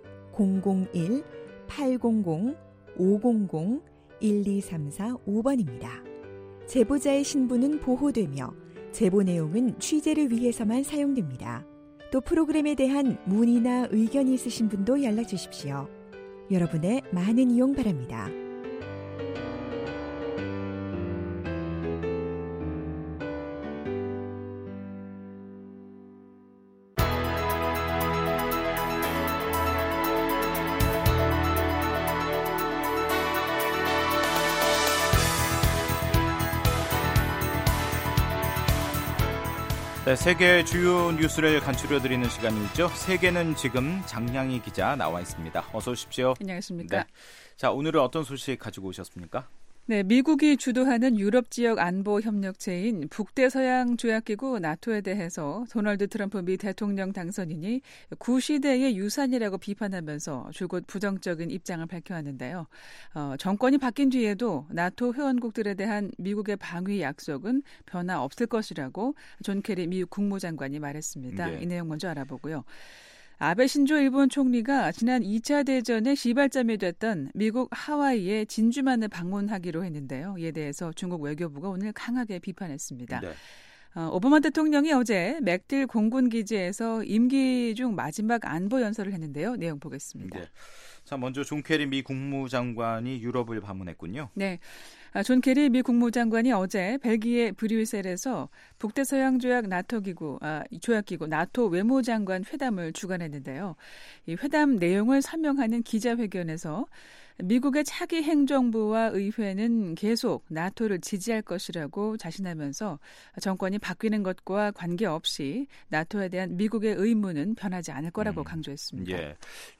001-800-500-12345번입니다. 제보자의 신분은 보호되며 제보 내용은 취재를 위해서만 사용됩니다. 또 프로그램에 대한 문의나 의견이 있으신 분도 연락 주십시오. 여러분의 많은 이용 바랍니다. 네, 세계 주요 뉴스를 간추려드리는 시간이죠. 세계는 지금 장량희 기자 나와 있습니다. 어서 오십시오. 안녕하십니까. 네. 자, 오늘은 어떤 소식 가지고 오셨습니까? 네, 미국이 주도하는 유럽 지역 안보 협력체인 북대서양 조약기구 나토에 대해서 도널드 트럼프 미 대통령 당선인이 구시대의 유산이라고 비판하면서 줄곧 부정적인 입장을 밝혀왔는데요. 정권이 바뀐 뒤에도 나토 회원국들에 대한 미국의 방위 약속은 변화 없을 것이라고 존 케리 미국 국무장관이 말했습니다. 네. 이 내용 먼저 알아보고요. 아베 신조 일본 총리가 지난 2차 대전의 시발점이 됐던 미국 하와이의 진주만을 방문하기로 했는데요. 이에 대해서 중국 외교부가 오늘 강하게 비판했습니다. 네. 오바마 대통령이 어제 맥딜 공군기지에서 임기 중 마지막 안보 연설을 했는데요. 내용 보겠습니다. 네. 자, 먼저 존 케리 미 국무장관이 유럽을 방문했군요. 네. 존 케리 미 국무장관이 어제 벨기에 브뤼셀에서 북대서양 조약 조약기구 나토 외무장관 회담을 주관했는데요. 이 회담 내용을 설명하는 기자회견에서 미국의 차기 행정부와 의회는 계속 나토를 지지할 것이라고 자신하면서 정권이 바뀌는 것과 관계없이 나토에 대한 미국의 의무는 변하지 않을 거라고 강조했습니다. 예.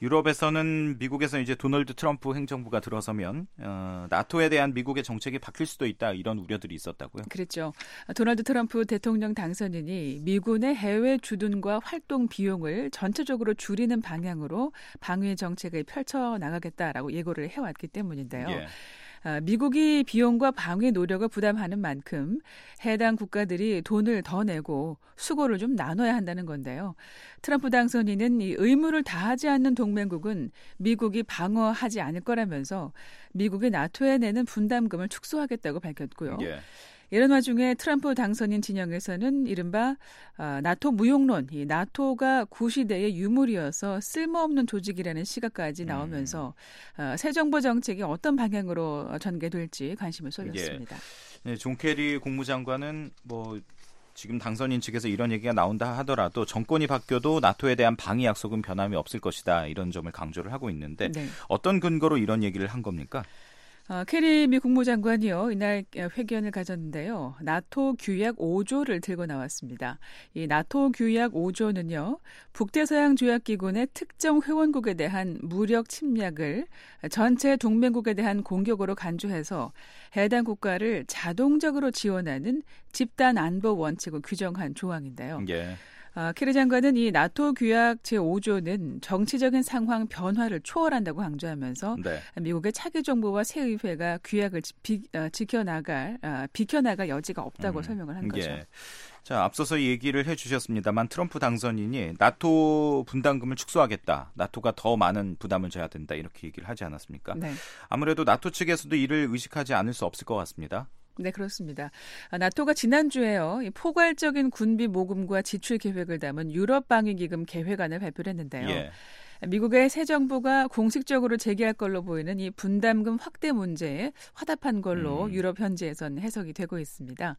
유럽에서는 미국에서 이제 도널드 트럼프 행정부가 들어서면 나토에 대한 미국의 정책이 바뀔 수도 있다 이런 우려들이 있었다고요? 그렇죠. 도널드 트럼프 대통령 당선인이 미군의 해외 주둔과 활동 비용을 전체적으로 줄이는 방향으로 방위 정책을 펼쳐나가겠다라고 예고를 해왔기 때문인데요. 예. 미국이 비용과 방위 노력을 부담하는 만큼 해당 국가들이 돈을 더 내고 수고를 좀 나눠야 한다는 건데요. 트럼프 당선인은 이 의무를 다하지 않는 동맹국은 미국이 방어하지 않을 거라면서 미국이 나토에 내는 분담금을 축소하겠다고 밝혔고요. 예. 이런 와중에 트럼프 당선인 진영에서는 이른바 나토 무용론, 이 나토가 구시대의 유물이어서 쓸모없는 조직이라는 시각까지 나오면서 새 정부 정책이 어떤 방향으로 전개될지 관심을 쏠렸습니다. 예. 네, 존 케리 국무장관은 지금 당선인 측에서 이런 얘기가 나온다 하더라도 정권이 바뀌어도 나토에 대한 방위 약속은 변함이 없을 것이다. 이런 점을 강조를 하고 있는데 네. 어떤 근거로 이런 얘기를 한 겁니까? 케리 미 국무장관이요, 이날 회견을 가졌는데요. 나토 규약 5조를 들고 나왔습니다. 이 나토 규약 5조는요, 북대서양 조약기구의 특정 회원국에 대한 무력 침략을 전체 동맹국에 대한 공격으로 간주해서 해당 국가를 자동적으로 지원하는 집단 안보 원칙을 규정한 조항인데요. 예. 케리 장관은 이 나토 규약 제5조는 정치적인 상황 변화를 초월한다고 강조하면서 네. 미국의 차기 정부와 새 의회가 규약을 비켜나갈 여지가 없다고 설명을 한 거죠. 예. 자, 앞서서 얘기를 해주셨습니다만 트럼프 당선인이 나토 분담금을 축소하겠다. 나토가 더 많은 부담을 져야 된다. 이렇게 얘기를 하지 않았습니까? 네. 아무래도 나토 측에서도 이를 의식하지 않을 수 없을 것 같습니다. 네, 그렇습니다. 나토가 지난주에요, 포괄적인 군비 모금과 지출 계획을 담은 유럽 방위기금 계획안을 발표를 했는데요. 예. 미국의 새 정부가 공식적으로 제기할 걸로 보이는 이 분담금 확대 문제에 화답한 걸로 유럽 현지에서는 해석이 되고 있습니다.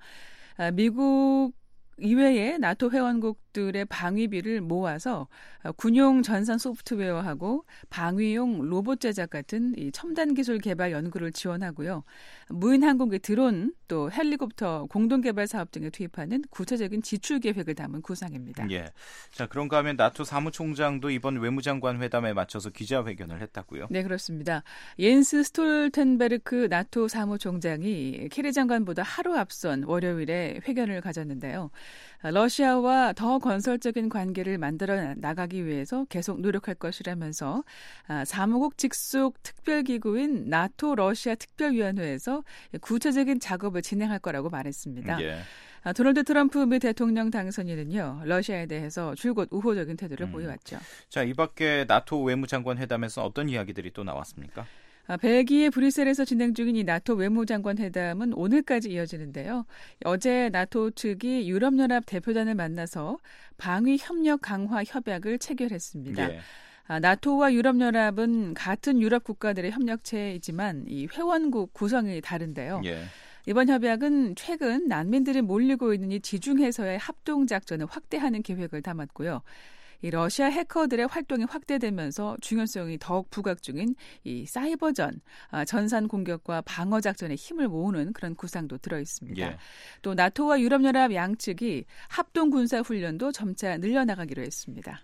미국 이외에 나토 회원국들의 방위비를 모아서 군용 전산 소프트웨어하고 방위용 로봇 제작 같은 이 첨단 기술 개발 연구를 지원하고요. 무인 항공기 드론 또 헬리콥터 공동 개발 사업 등에 투입하는 구체적인 지출 계획을 담은 구상입니다. 예. 자, 그런가 하면 나토 사무총장도 이번 외무장관 회담에 맞춰서 기자회견을 했다고요? 네, 그렇습니다. 옌스 스톨텐베르크 나토 사무총장이 케리 장관보다 하루 앞선 월요일에 회견을 가졌는데요. 러시아와 더 건설적인 관계를 만들어 나가기 위해서 계속 노력할 것이라면서 사무국 직속 특별기구인 나토 러시아 특별위원회에서 구체적인 작업을 진행할 거라고 말했습니다. 예. 도널드 트럼프 미 대통령 당선인은요, 러시아에 대해서 줄곧 우호적인 태도를 보여왔죠. 자, 이 밖에 나토 외무장관 회담에서 어떤 이야기들이 또 나왔습니까? 벨기에 브뤼셀에서 진행 중인 이 나토 외무장관 회담은 오늘까지 이어지는데요. 어제 나토 측이 유럽연합 대표단을 만나서 방위 협력 강화 협약을 체결했습니다. 예. 나토와 유럽연합은 같은 유럽 국가들의 협력체이지만 이 회원국 구성이 다른데요. 예. 이번 협약은 최근 난민들이 몰리고 있는 이 지중해에서의 합동작전을 확대하는 계획을 담았고요. 이 러시아 해커들의 활동이 확대되면서 중요성이 더욱 부각 중인 이 사이버전, 전산 공격과 방어 작전에 힘을 모으는 그런 구상도 들어 있습니다. 예. 또 나토와 유럽연합 양측이 합동 군사 훈련도 점차 늘려나가기로 했습니다.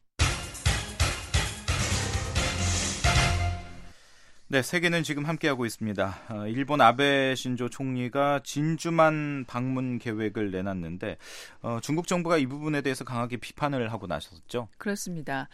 네, 세계는 지금 함께하고 있습니다. 일본 아베 신조 총리가 진주만 방문 계획을 내놨는데 중국 정부가 이 부분에 대해서 강하게 비판을 하고 나섰죠. 그렇습니다.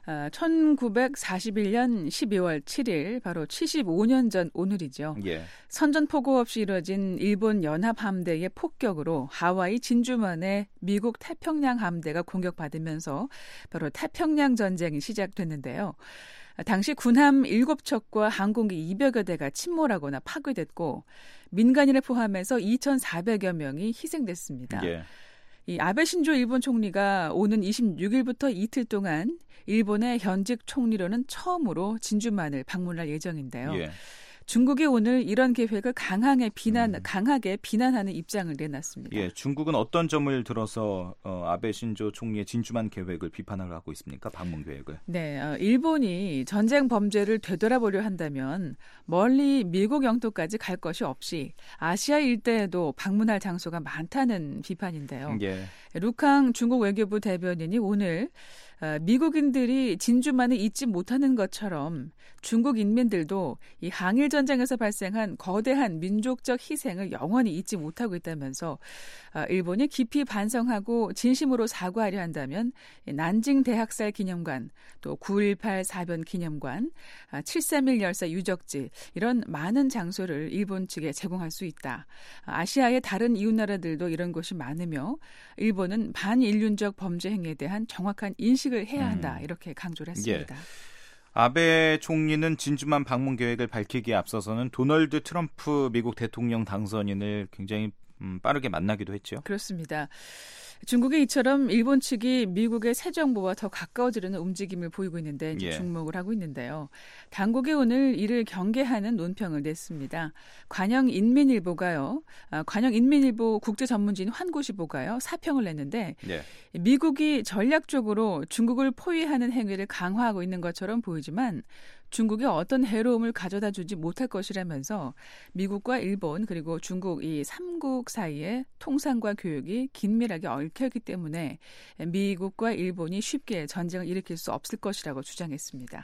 1941년 12월 7일 바로 75년 전 오늘이죠. 예. 선전포고 없이 이뤄진 일본 연합함대의 폭격으로 하와이 진주만의 미국 태평양 함대가 공격받으면서 바로 태평양 전쟁이 시작됐는데요. 당시 군함 7척과 항공기 200여 대가 침몰하거나 파괴됐고 민간인을 포함해서 2,400여 명이 희생됐습니다. 예. 이 아베 신조 일본 총리가 오는 26일부터 이틀 동안 일본의 현직 총리로는 처음으로 진주만을 방문할 예정인데요. 예. 중국이 오늘 이런 계획을 강하게 비난하는 입장을 내놨습니다. 예, 중국은 어떤 점을 들어서 아베 신조 총리의 진주만 계획을 비판을 하고 있습니까? 방문 계획을. 네, 일본이 전쟁 범죄를 되돌아보려 한다면 멀리 미국 영토까지 갈 것이 없이 아시아 일대에도 방문할 장소가 많다는 비판인데요. 예. 루캉 중국 외교부 대변인이 오늘 미국인들이 진주만을 잊지 못하는 것처럼 중국 인민들도 이 항일 전쟁에서 발생한 거대한 민족적 희생을 영원히 잊지 못하고 있다면서 일본이 깊이 반성하고 진심으로 사과하려 한다면 난징 대학살 기념관, 또 9.18 사변 기념관, 7.3.1 열사 유적지 이런 많은 장소를 일본 측에 제공할 수 있다. 아시아의 다른 이웃나라들도 이런 곳이 많으며 일본은 반인륜적 범죄 행위에 대한 정확한 인식을 해야 한다. 이렇게 강조를 했습니다. 예. 아베 총리는 진주만 방문 계획을 밝히기에 앞서서는 도널드 트럼프 미국 대통령 당선인을 굉장히 빠르게 만나기도 했죠. 그렇습니다. 중국이 이처럼 일본 측이 미국의 새 정부와 더 가까워지려는 움직임을 보이고 있는데 이제 주목을 하고 있는데요. 당국이 오늘 이를 경계하는 논평을 냈습니다. 관영인민일보가요. 관영인민일보 국제전문지인 환구시보가요. 사평을 냈는데 미국이 전략적으로 중국을 포위하는 행위를 강화하고 있는 것처럼 보이지만 중국이 어떤 해로움을 가져다 주지 못할 것이라면서 미국과 일본 그리고 중국 이 3국 사이에 통상과 교육이 긴밀하게 얽혀있기 때문에 미국과 일본이 쉽게 전쟁을 일으킬 수 없을 것이라고 주장했습니다.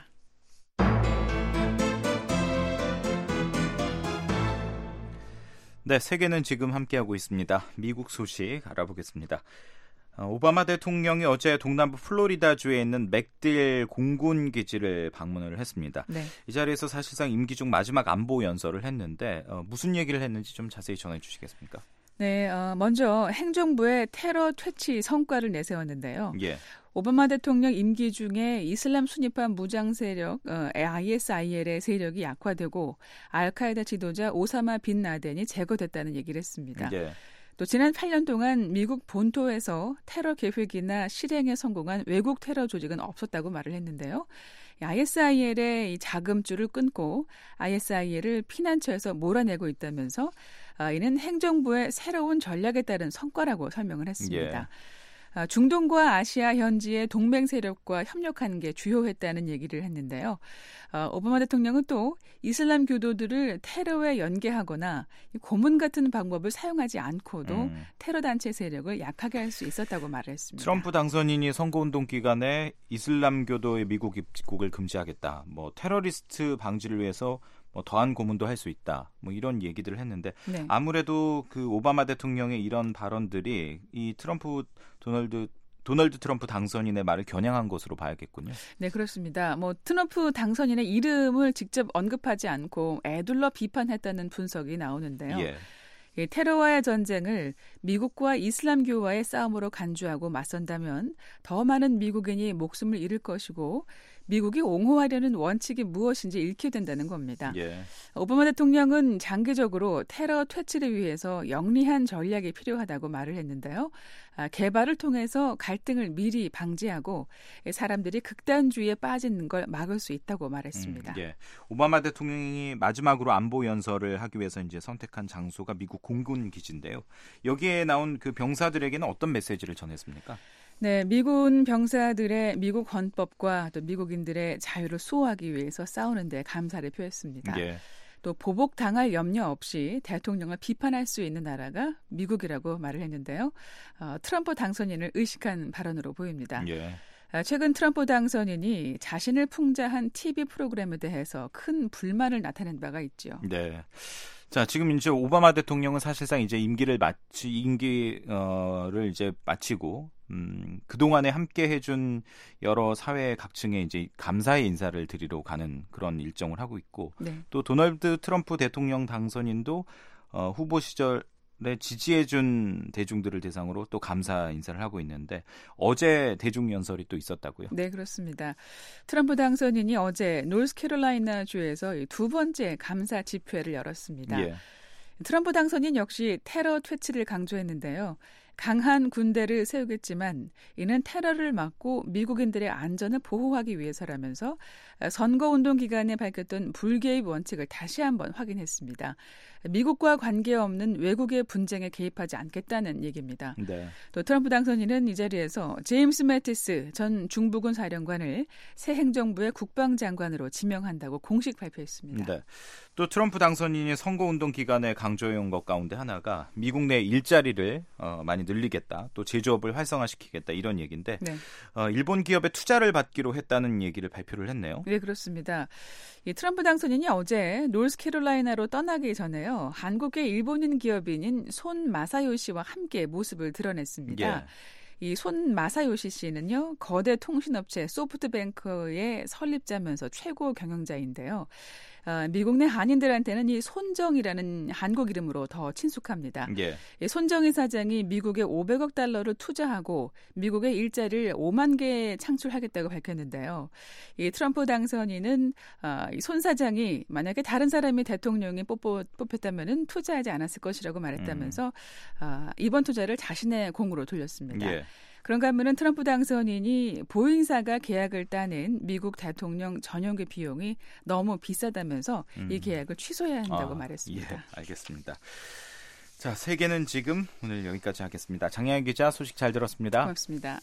네, 세계는 지금 함께하고 있습니다. 미국 소식 알아보겠습니다. 오바마 대통령이 어제 동남부 플로리다주에 있는 맥딜 공군 기지를 방문을 했습니다. 네. 이 자리에서 사실상 임기 중 마지막 안보 연설을 했는데 무슨 얘기를 했는지 좀 자세히 전해 주시겠습니까? 네, 먼저 행정부의 테러 퇴치 성과를 내세웠는데요. 오바마 대통령 임기 중에 이슬람 순위파 무장 세력 ISIL의 세력이 약화되고 알카에다 지도자 오사마 빈 라덴이 제거됐다는 얘기를 했습니다. 또 지난 8년 동안 미국 본토에서 테러 계획이나 실행에 성공한 외국 테러 조직은 없었다고 말을 했는데요. ISIL의 이 자금줄을 끊고 ISIL을 피난처에서 몰아내고 있다면서 이는 행정부의 새로운 전략에 따른 성과라고 설명을 했습니다. 중동과 아시아 현지의 동맹 세력과 협력하는 게 주요했다는 얘기를 했는데요. 오바마 대통령은 또 이슬람 교도들을 테러에 연계하거나 고문 같은 방법을 사용하지 않고도 테러 단체 세력을 약하게 할 수 있었다고 말을 했습니다. 트럼프 당선인이 선거운동 기간에 이슬람 교도의 미국 입국을 금지하겠다. 테러리스트 방지를 위해서 더한 고문도 할 수 있다. 이런 얘기들을 했는데 아무래도 그 오바마 대통령의 이런 발언들이 이 도널드 트럼프 당선인의 말을 겨냥한 것으로 봐야겠군요. 네, 그렇습니다. 트럼프 당선인의 이름을 직접 언급하지 않고 애둘러 비판했다는 분석이 나오는데요. 테러와의 전쟁을 미국과 이슬람교와의 싸움으로 간주하고 맞선다면 더 많은 미국인이 목숨을 잃을 것이고 미국이 옹호하려는 원칙이 무엇인지 잃게 된다는 겁니다. 오바마 대통령은 장기적으로 테러 퇴치를 위해서 영리한 전략이 필요하다고 말을 했는데요. 개발을 통해서 갈등을 미리 방지하고 사람들이 극단주의에 빠지는 걸 막을 수 있다고 말했습니다. 오바마 대통령이 마지막으로 안보 연설을 하기 위해서 이제 선택한 장소가 미국 공군 기지인데요. 여기에 나온 그 병사들에게는 어떤 메시지를 전했습니까? 네, 미군 병사들의 미국 헌법과 또 미국인들의 자유를 수호하기 위해서 싸우는 데 감사를 표했습니다. 또 보복당할 염려 없이 대통령을 비판할 수 있는 나라가 미국이라고 말을 했는데요. 트럼프 당선인을 의식한 발언으로 보입니다. 최근 트럼프 당선인이 자신을 풍자한 TV 프로그램에 대해서 큰 불만을 나타낸 바가 있죠. 자, 지금 이제 오바마 대통령은 사실상 이제 임기를 이제 마치고 그동안에 함께 해준 여러 사회 각층에 이제 감사의 인사를 드리러 가는 그런 일정을 하고 있고 또 도널드 트럼프 대통령 당선인도 후보 시절에 지지해준 대중들을 대상으로 또 감사 인사를 하고 있는데 어제 대중 연설이 또 있었다고요? 네, 그렇습니다. 트럼프 당선인이 어제 노스캐롤라이나 주에서 두 번째 감사 집회를 열었습니다. 트럼프 당선인 역시 테러 퇴치를 강조했는데요. 강한 군대를 세우겠지만 이는 테러를 막고 미국인들의 안전을 보호하기 위해서라면서 선거운동 기간에 밝혔던 불개입 원칙을 다시 한번 확인했습니다. 미국과 관계없는 외국의 분쟁에 개입하지 않겠다는 얘기입니다. 네. 또 트럼프 당선인은 이 자리에서 제임스 매티스 전 중부군 사령관을 새 행정부의 국방장관으로 지명한다고 공식 발표했습니다. 네. 또 트럼프 당선인이 선거운동 기간에 강조해온 것 가운데 하나가 미국 내 일자리를 많이 늘리겠다, 또 제조업을 활성화시키겠다 이런 얘기인데 네. 일본 기업에 투자를 받기로 했다는 얘기를 발표를 했네요. 네, 그렇습니다. 이 트럼프 당선인이 어제 노스캐롤라이나로 떠나기 전에요. 한국의 일본인 기업인인 손 마사요시와 함께 모습을 드러냈습니다. 예. 이 손 마사요시 씨는요, 거대 통신업체 소프트뱅크의 설립자면서 최고 경영자인데요. 미국 내 한인들한테는 이 손정이라는 한국 이름으로 더 친숙합니다. 예. 이 손정희 사장이 미국에 500억 달러를 투자하고 미국의 일자리를 5만 개 창출하겠다고 밝혔는데요. 이 트럼프 당선인은 이 손 사장이 만약에 다른 사람이 대통령이 뽑혔다면 투자하지 않았을 것이라고 말했다면서 이번 투자를 자신의 공으로 돌렸습니다. 예. 그런가 하면은 트럼프 당선인이 보잉사가 계약을 따낸 미국 대통령 전용기 비용이 너무 비싸다면서 이 계약을 취소해야 한다고 말했습니다. 예, 알겠습니다. 자, 세계는 지금 오늘 여기까지 하겠습니다. 장혜연 기자 소식 잘 들었습니다. 고맙습니다.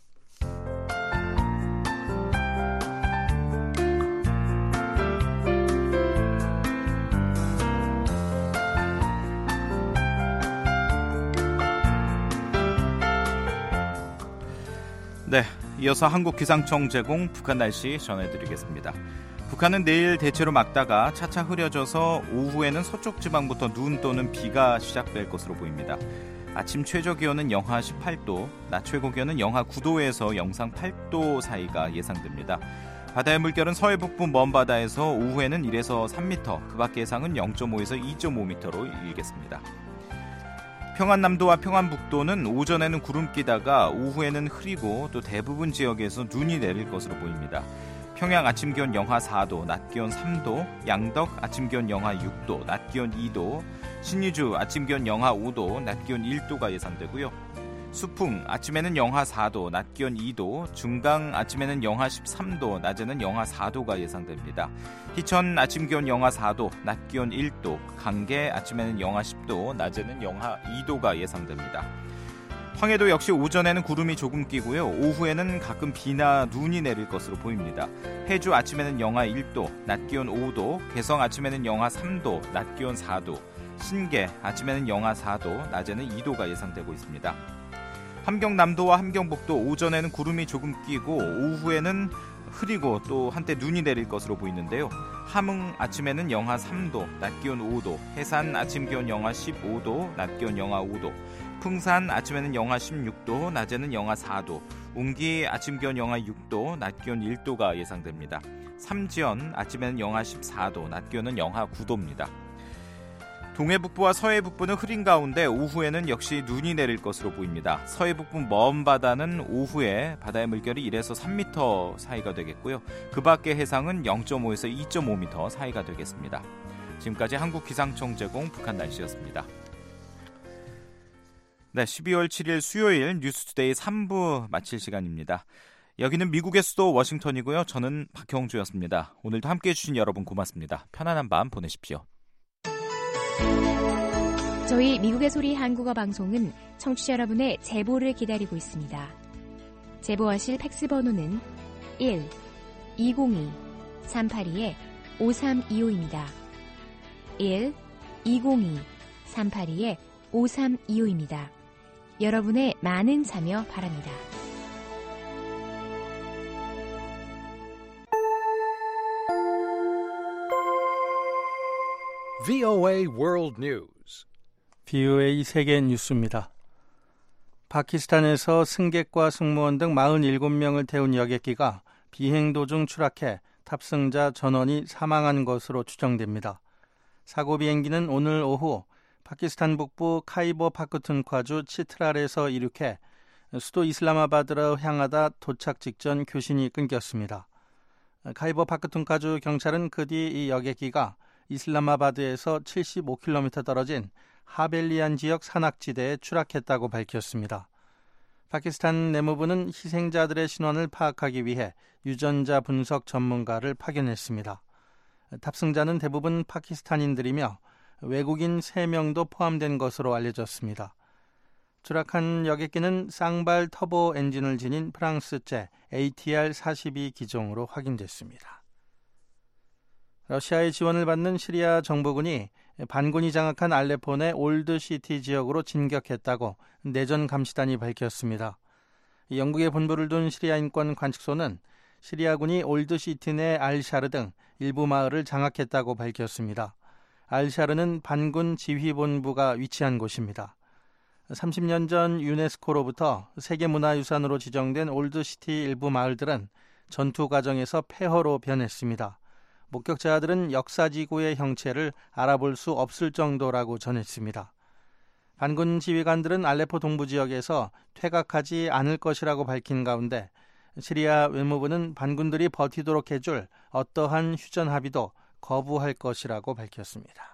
네, 이어서 한국기상청 제공 북한 날씨 전해드리겠습니다. 북한은 내일 대체로 맑다가 차차 흐려져서 오후에는 서쪽 지방부터 눈 또는 비가 시작될 것으로 보입니다. 아침 최저 기온은 영하 18도, 낮 최고 기온은 영하 9도에서 영상 8도 사이가 예상됩니다. 바다의 물결은 서해 북부 먼 바다에서 오후에는 1에서 3m, 그 밖의 해상은 0.5에서 2.5m로 일겠습니다. 평안남도와 평안북도는 오전에는 구름 끼다가 오후에는 흐리고 또 대부분 지역에서 눈이 내릴 것으로 보입니다. 평양 아침 기온 영하 4도, 낮 기온 3도, 양덕 아침 기온 영하 6도, 낮 기온 2도, 신의주 아침 기온 영하 5도, 낮 기온 1도가 예상되고요. 수풍 아침에는 영하 4도, 낮 기온 2도, 중강 아침에는 영하 13도, 낮에는 영하 4도가 예상됩니다. 희천 아침 기온 영하 4도, 낮 기온 1도, 강계 아침에는 영하 10도, 낮에는 영하 2도가 예상됩니다. 황해도 역시 오전에는 구름이 조금 끼고요. 오후에는 가끔 비나 눈이 내릴 것으로 보입니다. 해주 아침에는 영하 1도, 낮 기온 5도, 개성 아침에는 영하 3도, 낮 기온 4도, 신계 아침에는 영하 4도, 낮에는 2도가 예상되고 있습니다. 함경남도와 함경북도 오전에는 구름이 조금 끼고 오후에는 흐리고 또 한때 눈이 내릴 것으로 보이는데요. 함흥 아침에는 영하 3도, 낮 기온 5도, 해산 아침 기온 영하 15도, 낮 기온 영하 5도, 풍산 아침에는 영하 16도, 낮에는 영하 4도, 웅기 아침 기온 영하 6도, 낮 기온 1도가 예상됩니다. 삼지연 아침에는 영하 14도, 낮 기온은 영하 9도입니다. 동해북부와 서해북부는 흐린 가운데 오후에는 역시 눈이 내릴 것으로 보입니다. 서해북부 먼 바다는 오후에 바다의 물결이 1에서 3m 사이가 되겠고요. 그 밖의 해상은 0.5에서 2.5m 사이가 되겠습니다. 지금까지 한국기상청 제공 북한 날씨였습니다. 네, 12월 7일 수요일 뉴스투데이 3부 마칠 시간입니다. 여기는 미국의 수도 워싱턴이고요. 저는 박형주였습니다. 오늘도 함께해 주신 여러분 고맙습니다. 편안한 밤 보내십시오. 저희 미국의 소리 한국어 방송은 청취자 여러분의 제보를 기다리고 있습니다. 제보하실 팩스 번호는 1-202-382-5325입니다. 1-202-382-5325입니다. 여러분의 많은 참여 바랍니다. VOA World News. VOA 세계 뉴스입니다. 파키스탄에서 승객과 승무원 등 47명을 태운 여객기가 비행 도중 추락해 탑승자 전원이 사망한 것으로 추정됩니다. 사고 비행기는 오늘 오후 파키스탄 북부 카이버 파크툰콰주 치트랄에서 이륙해 수도 이슬라마바드로 향하다 도착 직전 교신이 끊겼습니다. 카이버 파크툰콰주 경찰은 그 뒤 이 여객기가 이슬라마바드에서 75km 떨어진 하벨리안 지역 산악지대에 추락했다고 밝혔습니다. 파키스탄 내무부는 희생자들의 신원을 파악하기 위해 유전자 분석 전문가를 파견했습니다. 탑승자는 대부분 파키스탄인들이며 외국인 3명도 포함된 것으로 알려졌습니다. 추락한 여객기는 쌍발 터보 엔진을 지닌 프랑스제 ATR-42 기종으로 확인됐습니다. 러시아의 지원을 받는 시리아 정부군이 반군이 장악한 알레포 내 올드시티 지역으로 진격했다고 내전 감시단이 밝혔습니다. 영국에 본부를 둔 시리아 인권 관측소는 시리아군이 올드시티 내 알샤르 등 일부 마을을 장악했다고 밝혔습니다. 알샤르는 반군 지휘본부가 위치한 곳입니다. 30년 전 유네스코로부터 세계문화유산으로 지정된 올드시티 일부 마을들은 전투 과정에서 폐허로 변했습니다. 목격자들은 역사지구의 형체를 알아볼 수 없을 정도라고 전했습니다. 반군 지휘관들은 알레포 동부 지역에서 퇴각하지 않을 것이라고 밝힌 가운데 시리아 외무부는 반군들이 버티도록 해줄 어떠한 휴전 합의도 거부할 것이라고 밝혔습니다.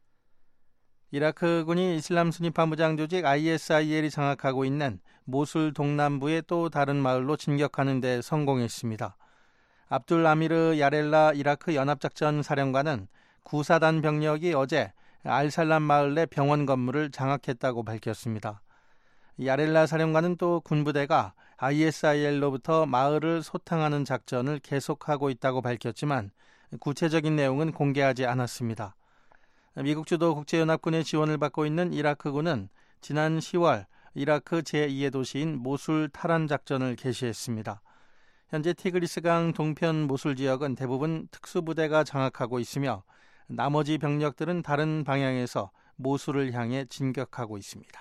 이라크군이 이슬람 순위파 무장 조직 ISIL이 장악하고 있는 모술 동남부의 또 다른 마을로 진격하는 데 성공했습니다. 압둘 아미르 야렐라 이라크 연합작전 사령관은 구사단 병력이 어제 알살람 마을 내 병원 건물을 장악했다고 밝혔습니다. 야렐라 사령관은 또 군부대가 ISIL로부터 마을을 소탕하는 작전을 계속하고 있다고 밝혔지만 구체적인 내용은 공개하지 않았습니다. 미국 주도 국제연합군의 지원을 받고 있는 이라크군은 지난 10월 이라크 제2의 도시인 모술 탈환 작전을 개시했습니다. 현재 티그리스강 동편 모술 지역은 대부분 특수부대가 장악하고 있으며 나머지 병력들은 다른 방향에서 모술을 향해 진격하고 있습니다.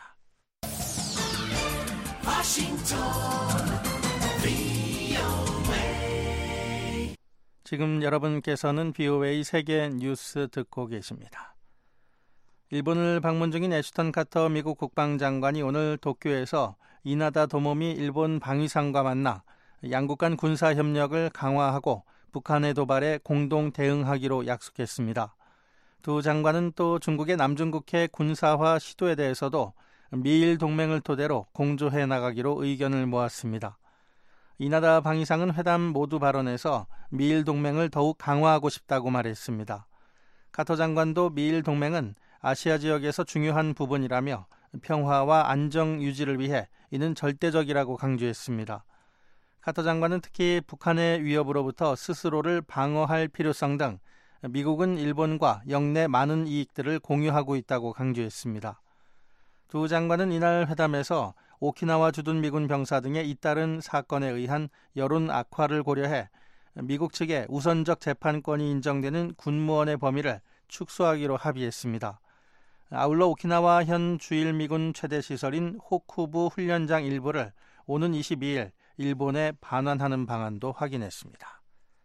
지금 여러분께서는 VOA 세계 뉴스 듣고 계십니다. 일본을 방문 중인 애슈턴 카터 미국 국방장관이 오늘 도쿄에서 이나다 도모미 일본 방위상과 만나 양국 간 군사협력을 강화하고 북한의 도발에 공동 대응하기로 약속했습니다. 두 장관은 또 중국의 남중국해 군사화 시도에 대해서도 미일 동맹을 토대로 공조해 나가기로 의견을 모았습니다. 이나다 방위상은 회담 모두 발언에서 미일 동맹을 더욱 강화하고 싶다고 말했습니다. 카터 장관도 미일 동맹은 아시아 지역에서 중요한 부분이라며 평화와 안정 유지를 위해 이는 절대적이라고 강조했습니다. 카터 장관은 특히 북한의 위협으로부터 스스로를 방어할 필요성 등 미국은 일본과 영내 많은 이익들을 공유하고 있다고 강조했습니다. 두 장관은 이날 회담에서 오키나와 주둔 미군 병사 등의 잇따른 사건에 의한 여론 악화를 고려해 미국 측에 우선적 재판권이 인정되는 군무원의 범위를 축소하기로 합의했습니다. 아울러 오키나와 현 주일 미군 최대 시설인 호쿠부 훈련장 일부를 오는 22일 일본에 반환하는 방안도 확인했습니다.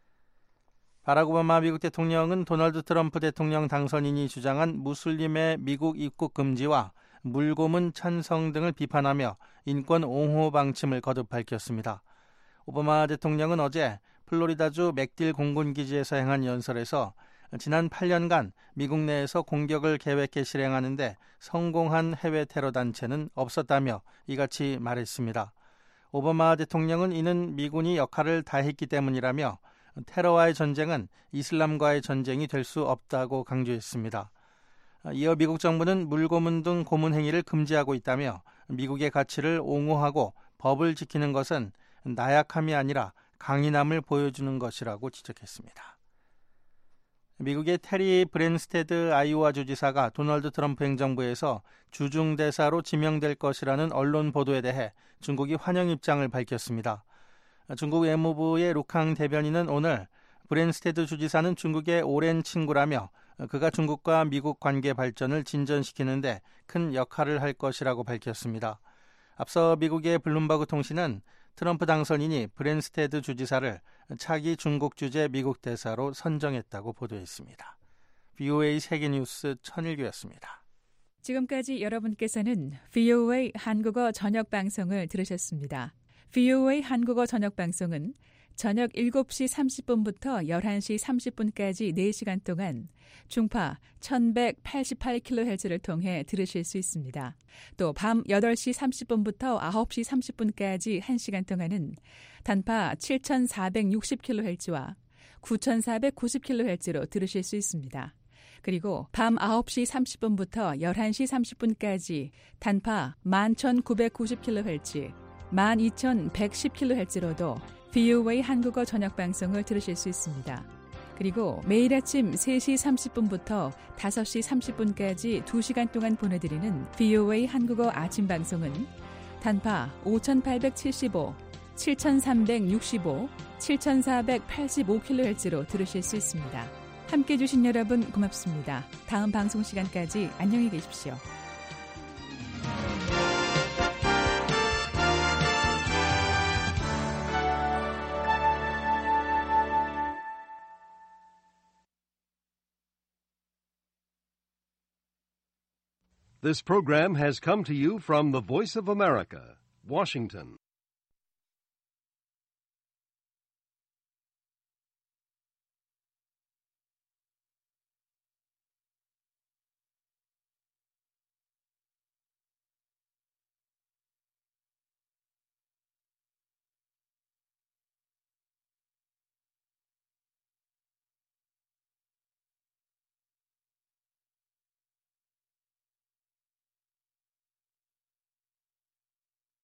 바락 오바마 미국 대통령은 도널드 트럼프 대통령 당선인이 주장한 무슬림의 미국 입국 금지와 물고문 찬성 등을 비판하며 인권 옹호 방침을 거듭 밝혔습니다. 오바마 대통령은 어제 플로리다주 맥딜 공군기지에서 행한 연설에서 지난 8년간 미국 내에서 공격을 계획해 실행하는 데 성공한 해외 테러 단체는 없었다며 이같이 말했습니다. 오바마 대통령은 이는 미군이 역할을 다했기 때문이라며 테러와의 전쟁은 이슬람과의 전쟁이 될 수 없다고 강조했습니다. 이어 미국 정부는 물고문 등 고문 행위를 금지하고 있다며 미국의 가치를 옹호하고 법을 지키는 것은 나약함이 아니라 강인함을 보여주는 것이라고 지적했습니다. 미국의 테리 브랜스테드 아이오와 주지사가 도널드 트럼프 행정부에서 주중대사로 지명될 것이라는 언론 보도에 대해 중국이 환영 입장을 밝혔습니다. 중국 외무부의 루캉 대변인은 오늘 브랜스테드 주지사는 중국의 오랜 친구라며 그가 중국과 미국 관계 발전을 진전시키는데 큰 역할을 할 것이라고 밝혔습니다. 앞서 미국의 블룸버그 통신은 트럼프 당선인이 브랜스테드 주지사를 차기 중국 주재 미국 대사로 선정했다고 보도했습니다. VOA 세계뉴스 천일규였습니다. 지금까지 여러분께서는 VOA 한국어 저녁 방송을 들으셨습니다. VOA 한국어 저녁 방송은 저녁 7시 30분부터 11시 30분까지 4시간 동안 중파 1188kHz를 통해 들으실 수 있습니다. 또 밤 8시 30분부터 9시 30분까지 1시간 동안은 단파 7460kHz와 9490kHz로 들으실 수 있습니다. 그리고 밤 9시 30분부터 11시 30분까지 단파 11,990kHz, 12,110kHz로도 VOA 한국어 저녁 방송을 들으실 수 있습니다. 그리고 매일 아침 3시 30분부터 5시 30분까지 2시간 동안 보내드리는 VOA 한국어 아침 방송은 단파 5,875, 7,365, 7,485kHz로 들으실 수 있습니다. 함께해 주신 여러분 고맙습니다. 다음 방송 시간까지 안녕히 계십시오. This program has come to you from the Voice of America, Washington.